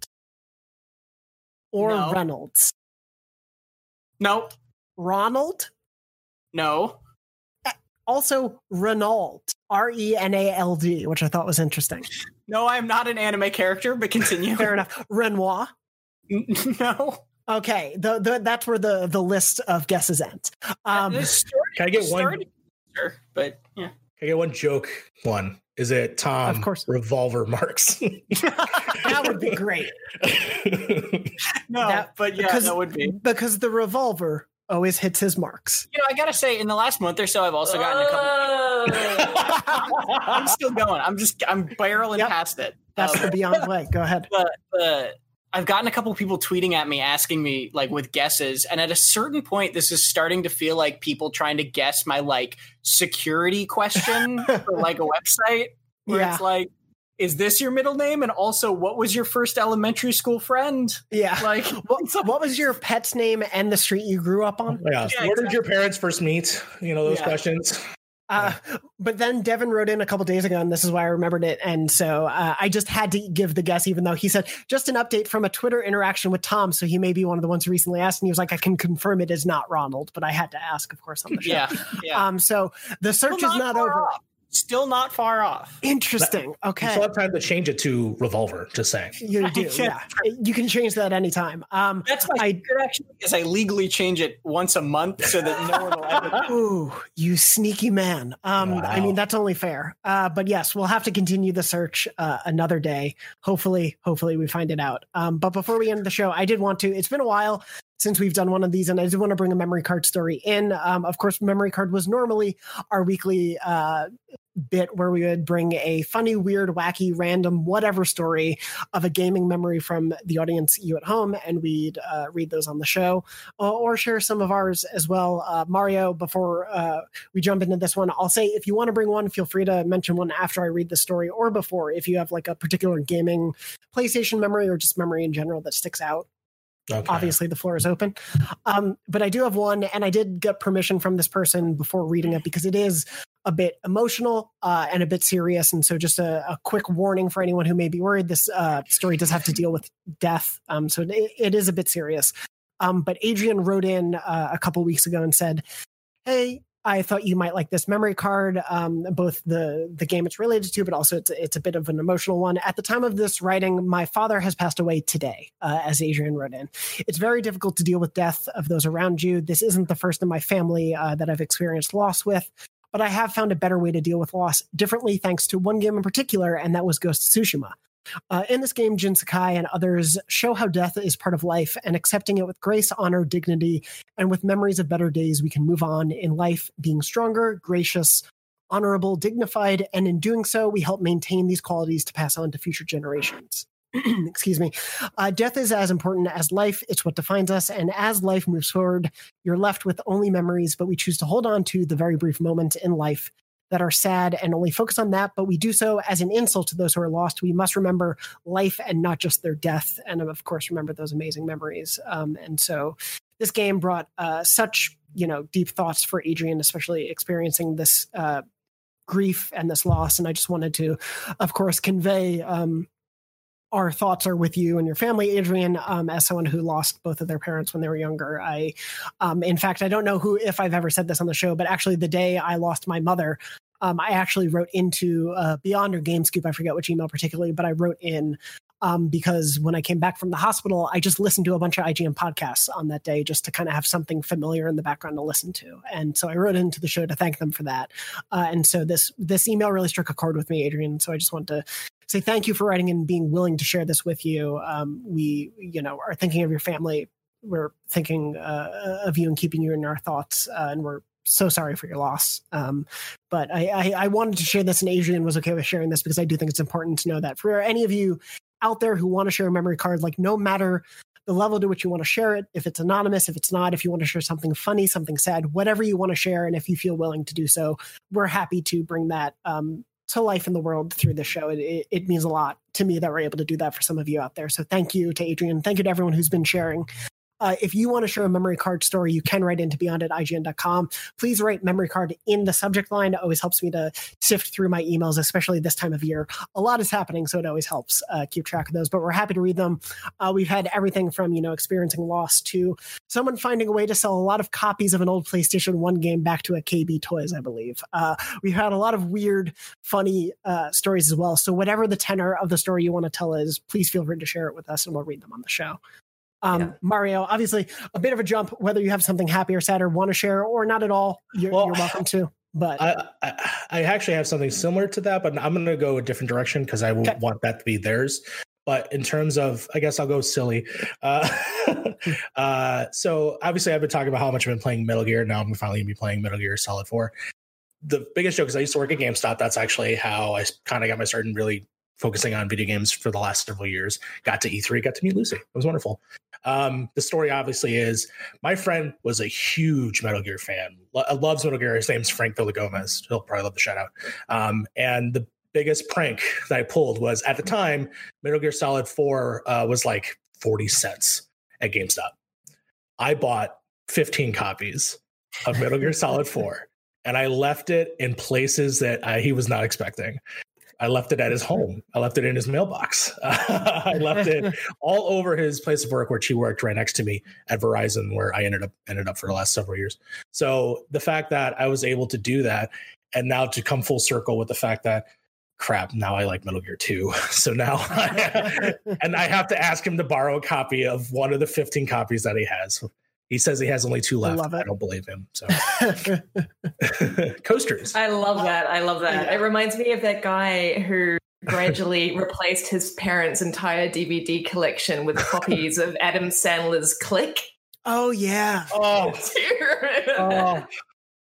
Or no. Reynolds. No. Ronald? No. Also, Renald. Renald, which I thought was interesting. No, I'm not an anime character, but continue. Fair enough. Renoir? No. Okay, that's where the list of guesses ends. Can I get one? Sure, but yeah. Can I get one joke? Is it Tom? Of course. Revolver Marks? That would be great. No, that would be. Because the revolver always hits his marks. You know, I gotta say, in the last month or so, I've also gotten a couple. I'm still going. I'm barreling past it. That's the Beyond way. Go ahead. I've gotten a couple people tweeting at me, asking me like with guesses. And at a certain point, this is starting to feel like people trying to guess my like security question for like a website where it's like, is this your middle name? And also, what was your first elementary school friend? Yeah. Like, what was your pet's name and the street you grew up on? Yeah. Where did your parents first meet? You know, those questions. But then Devin wrote in a couple days ago, and this is why I remembered it. And so I just had to give the guess, even though he said, just an update from a Twitter interaction with Tom. So he may be one of the ones who recently asked. And he was like, I can confirm it is not Ronald, but I had to ask, of course, on the show. Yeah. So the search is not over. Still not far off. Interesting. Okay. You still have time to change it to Revolver, just saying. You do, yeah. You can change that anytime. That's my secret, actually, is I legally change it once a month so that no one will ever... Ooh, you sneaky man. Wow. I mean, that's only fair. But yes, we'll have to continue the search another day. Hopefully we find it out. But before we end the show, I did want to, it's been a while since we've done one of these, and I did want to bring a memory card story in. Of course, memory card was normally our weekly bit where we would bring a funny, weird, wacky, random, whatever story of a gaming memory from the audience, you at home, and we'd read those on the show or share some of ours as well. Mario, before we jump into this one, I'll say if you want to bring one, feel free to mention one after I read the story or before, if you have like a particular gaming PlayStation memory or just memory in general that sticks out. Okay. Obviously, the floor is open. But I do have one, and I did get permission from this person before reading it because it is a bit emotional and a bit serious. And so just a quick warning for anyone who may be worried, this story does have to deal with death. So it is a bit serious. But Adrian wrote in a couple weeks ago and said, hey, I thought you might like this memory card, both the game it's related to, but also it's a bit of an emotional one. At the time of this writing, my father has passed away today, as Adrian wrote in. It's very difficult to deal with death of those around you. This isn't the first in my family that I've experienced loss with, but I have found a better way to deal with loss differently thanks to one game in particular, and that was Ghost of Tsushima. In this game, Jin Sakai and others show how death is part of life, and accepting it with grace, honor, dignity, and with memories of better days, we can move on in life, being stronger, gracious, honorable, dignified, and in doing so, we help maintain these qualities to pass on to future generations. Excuse me. Death is as important as life. It's what defines us, and as life moves forward, you're left with only memories, but we choose to hold on to the very brief moments in life that are sad and only focus on that, but we do so as an insult to those who are lost. We must remember life and not just their death, and of course remember those amazing memories. And so this game brought such deep thoughts for Adrian, especially experiencing this grief and this loss. And I just wanted to, of course, convey our thoughts are with you and your family, Adrian, as someone who lost both of their parents when they were younger. In fact, I don't know if I've ever said this on the show, but actually the day I lost my mother, I actually wrote into Beyond or GameScoop, I forget which email particularly, but I wrote in because when I came back from the hospital, I just listened to a bunch of IGN podcasts on that day just to kind of have something familiar in the background to listen to. And so I wrote into the show to thank them for that. And so this email really struck a chord with me, Adrian. So I just wanted to say thank you for writing and being willing to share this with you. We, are thinking of your family. We're thinking of you and keeping you in our thoughts, and we're so sorry for your loss. But I wanted to share this, and Adrian was okay with sharing this because I do think it's important to know that for any of you out there who want to share a memory card, like no matter the level to which you want to share it, if it's anonymous, if it's not, if you want to share something funny, something sad, whatever you want to share, and if you feel willing to do so, we're happy to bring that to life in the world through the show. It means a lot to me that we're able to do that for some of you out there. So thank you to Adrian. Thank you to everyone who's been sharing. If you want to share a memory card story, you can write into beyond@ign.com. Please write memory card in the subject line. It always helps me to sift through my emails, especially this time of year. A lot is happening, so it always helps keep track of those, but we're happy to read them. We've had everything from, experiencing loss to someone finding a way to sell a lot of copies of an old PlayStation 1 game back to a KB Toys, I believe. We've had a lot of weird, funny stories as well. So whatever the tenor of the story you want to tell is, please feel free to share it with us and we'll read them on the show. Mario, obviously a bit of a jump, whether you have something happy or sad or want to share or not at all, you're welcome to. But I actually have something similar to that, but I'm going to go a different direction because I want that to be theirs. But in terms of, I guess I'll go silly. So obviously I've been talking about how much I've been playing Metal Gear. Now I'm finally going to be playing Metal Gear Solid 4. The biggest joke is I used to work at GameStop. That's actually how I kind of got my start in really focusing on video games for the last several years. Got to E3, got to meet Lucy. It was wonderful. The story obviously is my friend was a huge Metal Gear fan. Loves Metal Gear. His name's Frank Villagomez. He'll probably love the shout out. And the biggest prank that I pulled was, at the time, Metal Gear Solid 4 was like 40 cents at GameStop. I bought 15 copies of Metal Gear Solid 4 and I left it in places that he was not expecting. I left it at his home. I left it in his mailbox. I left it all over his place of work, where she worked right next to me at Verizon, where I ended up for the last several years. So the fact that I was able to do that, and now to come full circle with the fact that, crap, now I like Metal Gear 2. So now and I have to ask him to borrow a copy of one of the 15 copies that he has. He says he has only 2 left. I don't believe him. So coasters. I love that. Yeah. It reminds me of that guy who gradually replaced his parents' entire DVD collection with copies of Adam Sandler's Click. Oh, yeah. Oh.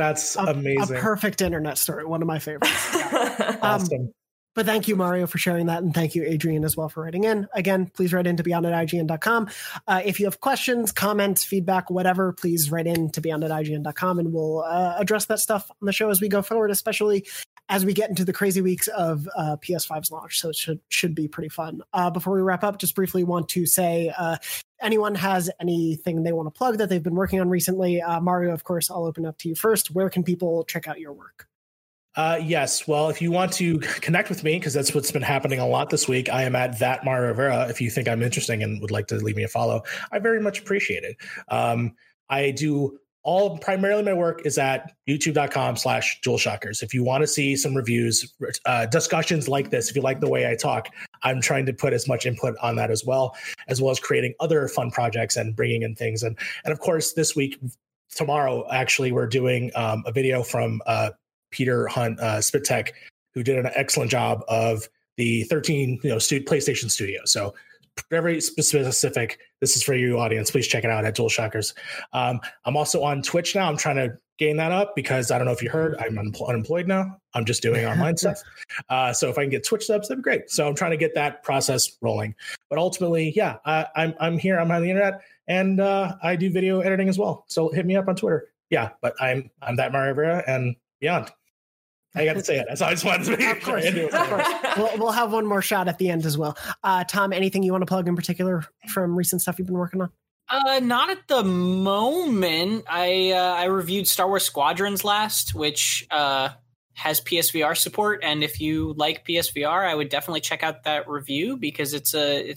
That's amazing. A perfect internet story. One of my favorites. Awesome. But thank you, Mario, for sharing that. And thank you, Adrian, as well, for writing in. Again, please write in to beyond@ign.com. If you have questions, comments, feedback, whatever, please write in to beyond@ign.com, and we'll address that stuff on the show as we go forward, especially as we get into the crazy weeks of PS5's launch. So it should be pretty fun. Before we wrap up, just briefly want to say, anyone has anything they want to plug that they've been working on recently, Mario, of course, I'll open up to you first. Where can people check out your work? Yes. Well, if you want to connect with me, because that's what's been happening a lot this week, I am at that Mario Rivera. If you think I'm interesting and would like to leave me a follow, I very much appreciate it. I do primarily my work is at youtube.com/DualShockers. If you want to see some reviews, discussions like this, if you like the way I talk, I'm trying to put as much input on that as well as creating other fun projects and bringing in things. And of course, this week, tomorrow, actually, we're doing a video from Peter Hunt, SpitTech, who did an excellent job of the 13, PlayStation Studio. So very specific. This is for you, audience. Please check it out at DualShockers. I'm also on Twitch now. I'm trying to gain that up because I don't know if you heard, I'm unemployed now. I'm just doing online stuff. So if I can get Twitch subs, that'd be great. So I'm trying to get that process rolling. But ultimately, yeah, I'm here. I'm on the internet, and I do video editing as well. So hit me up on Twitter. Yeah, but I'm that Mario Rivera and beyond. I got to say it. That's how I just wanted to be. Of course. We'll have one more shot at the end as well. Tom, anything you want to plug in particular from recent stuff you've been working on? Not at the moment. I reviewed Star Wars Squadrons last, which has PSVR support. And if you like PSVR, I would definitely check out that review because it's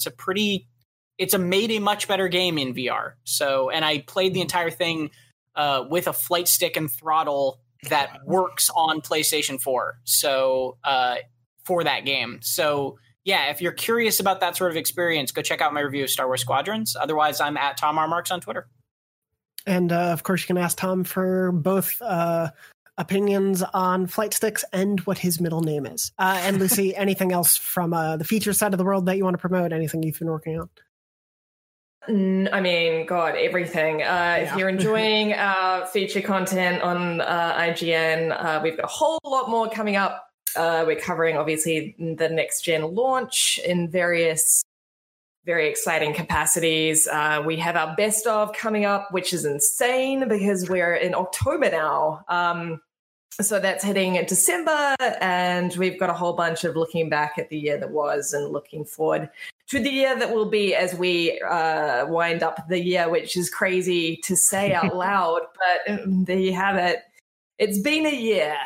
made a much better game in VR. So, and I played the entire thing with a flight stick and throttle that works on PlayStation 4. So for that game. So yeah, if you're curious about that sort of experience, go check out my review of Star Wars Squadrons. Otherwise, I'm at Tom R. Marks on Twitter. And of course, you can ask Tom for both opinions on flight sticks and what his middle name is. And Lucy, anything else from the feature side of the world that you want to promote? Anything you've been working on? I mean, God, everything. If you're enjoying our feature content on IGN, we've got a whole lot more coming up. We're covering, obviously, the next-gen launch in various very exciting capacities. We have our best of coming up, which is insane because we're in October now. So that's hitting in December, and we've got a whole bunch of looking back at the year that was and looking forward to the year that will be as we wind up the year, which is crazy to say out loud, but there you have it. It's been a year.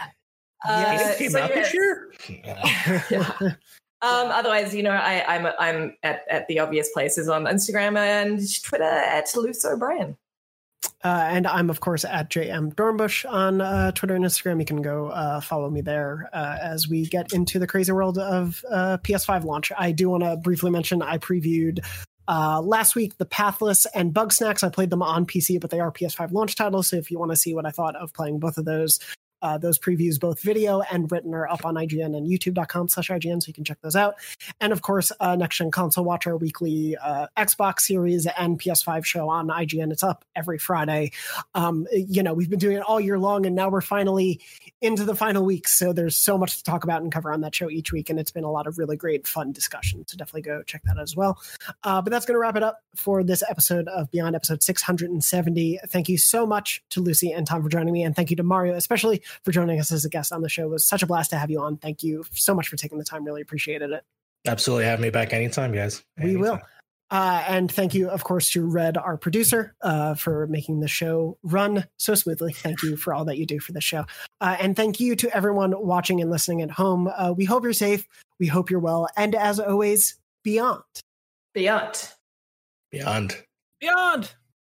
It came out this year? Yeah. Otherwise, I'm at the obvious places on Instagram and Twitter at Luce O'Brien. And I'm, of course, at JM Dornbush on Twitter and Instagram. You can go follow me there as we get into the crazy world of PS5 launch. I do want to briefly mention I previewed last week the Pathless and Bugsnax. I played them on PC, but they are PS5 launch titles. So if you want to see what I thought of playing both of those previews, both video and written, are up on IGN and youtube.com/IGN, so you can check those out. And of course, Next Gen Console Watch, our weekly Xbox Series and PS5 show on IGN. It's up every Friday. We've been doing it all year long, and now we're finally into the final weeks. So there's so much to talk about and cover on that show each week, and it's been a lot of really great, fun discussion. So definitely go check that out as well. But that's going to wrap it up for this episode of Beyond, episode 670. Thank you so much to Lucy and Tom for joining me, and thank you to Mario, especially for joining us as a guest on the show. It was such a blast to have you on. Thank you so much for taking the time. Really appreciated it. Absolutely. Have me back anytime, guys. We will. And thank you, of course, to Red, our producer, for making the show run so smoothly. Thank you for all that you do for the show. And thank you to everyone watching and listening at home. We hope you're safe. We hope you're well. And as always, beyond. Beyond. Beyond. Beyond.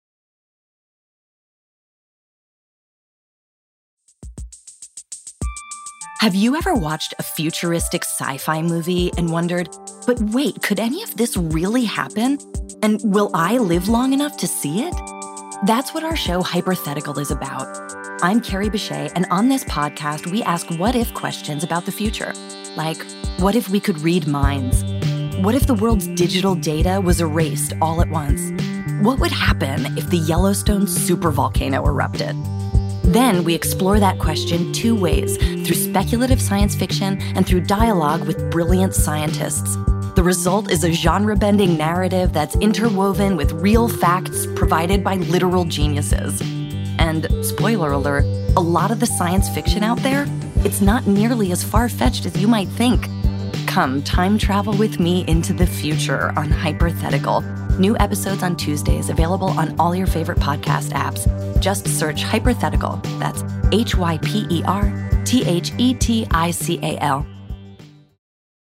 Have you ever watched a futuristic sci-fi movie and wondered, but wait, could any of this really happen? And will I live long enough to see it? That's what our show Hypothetical is about. I'm Carrie Bechet, and on this podcast, we ask what-if questions about the future. Like, what if we could read minds? What if the world's digital data was erased all at once? What would happen if the Yellowstone supervolcano erupted? Then we explore that question two ways, through speculative science fiction and through dialogue with brilliant scientists. The result is a genre-bending narrative that's interwoven with real facts provided by literal geniuses. And, spoiler alert, a lot of the science fiction out there, it's not nearly as far-fetched as you might think. Come time travel with me into the future on Hypothetical. New episodes on Tuesdays, available on all your favorite podcast apps. Just search Hypothetical. That's Hyperthetical.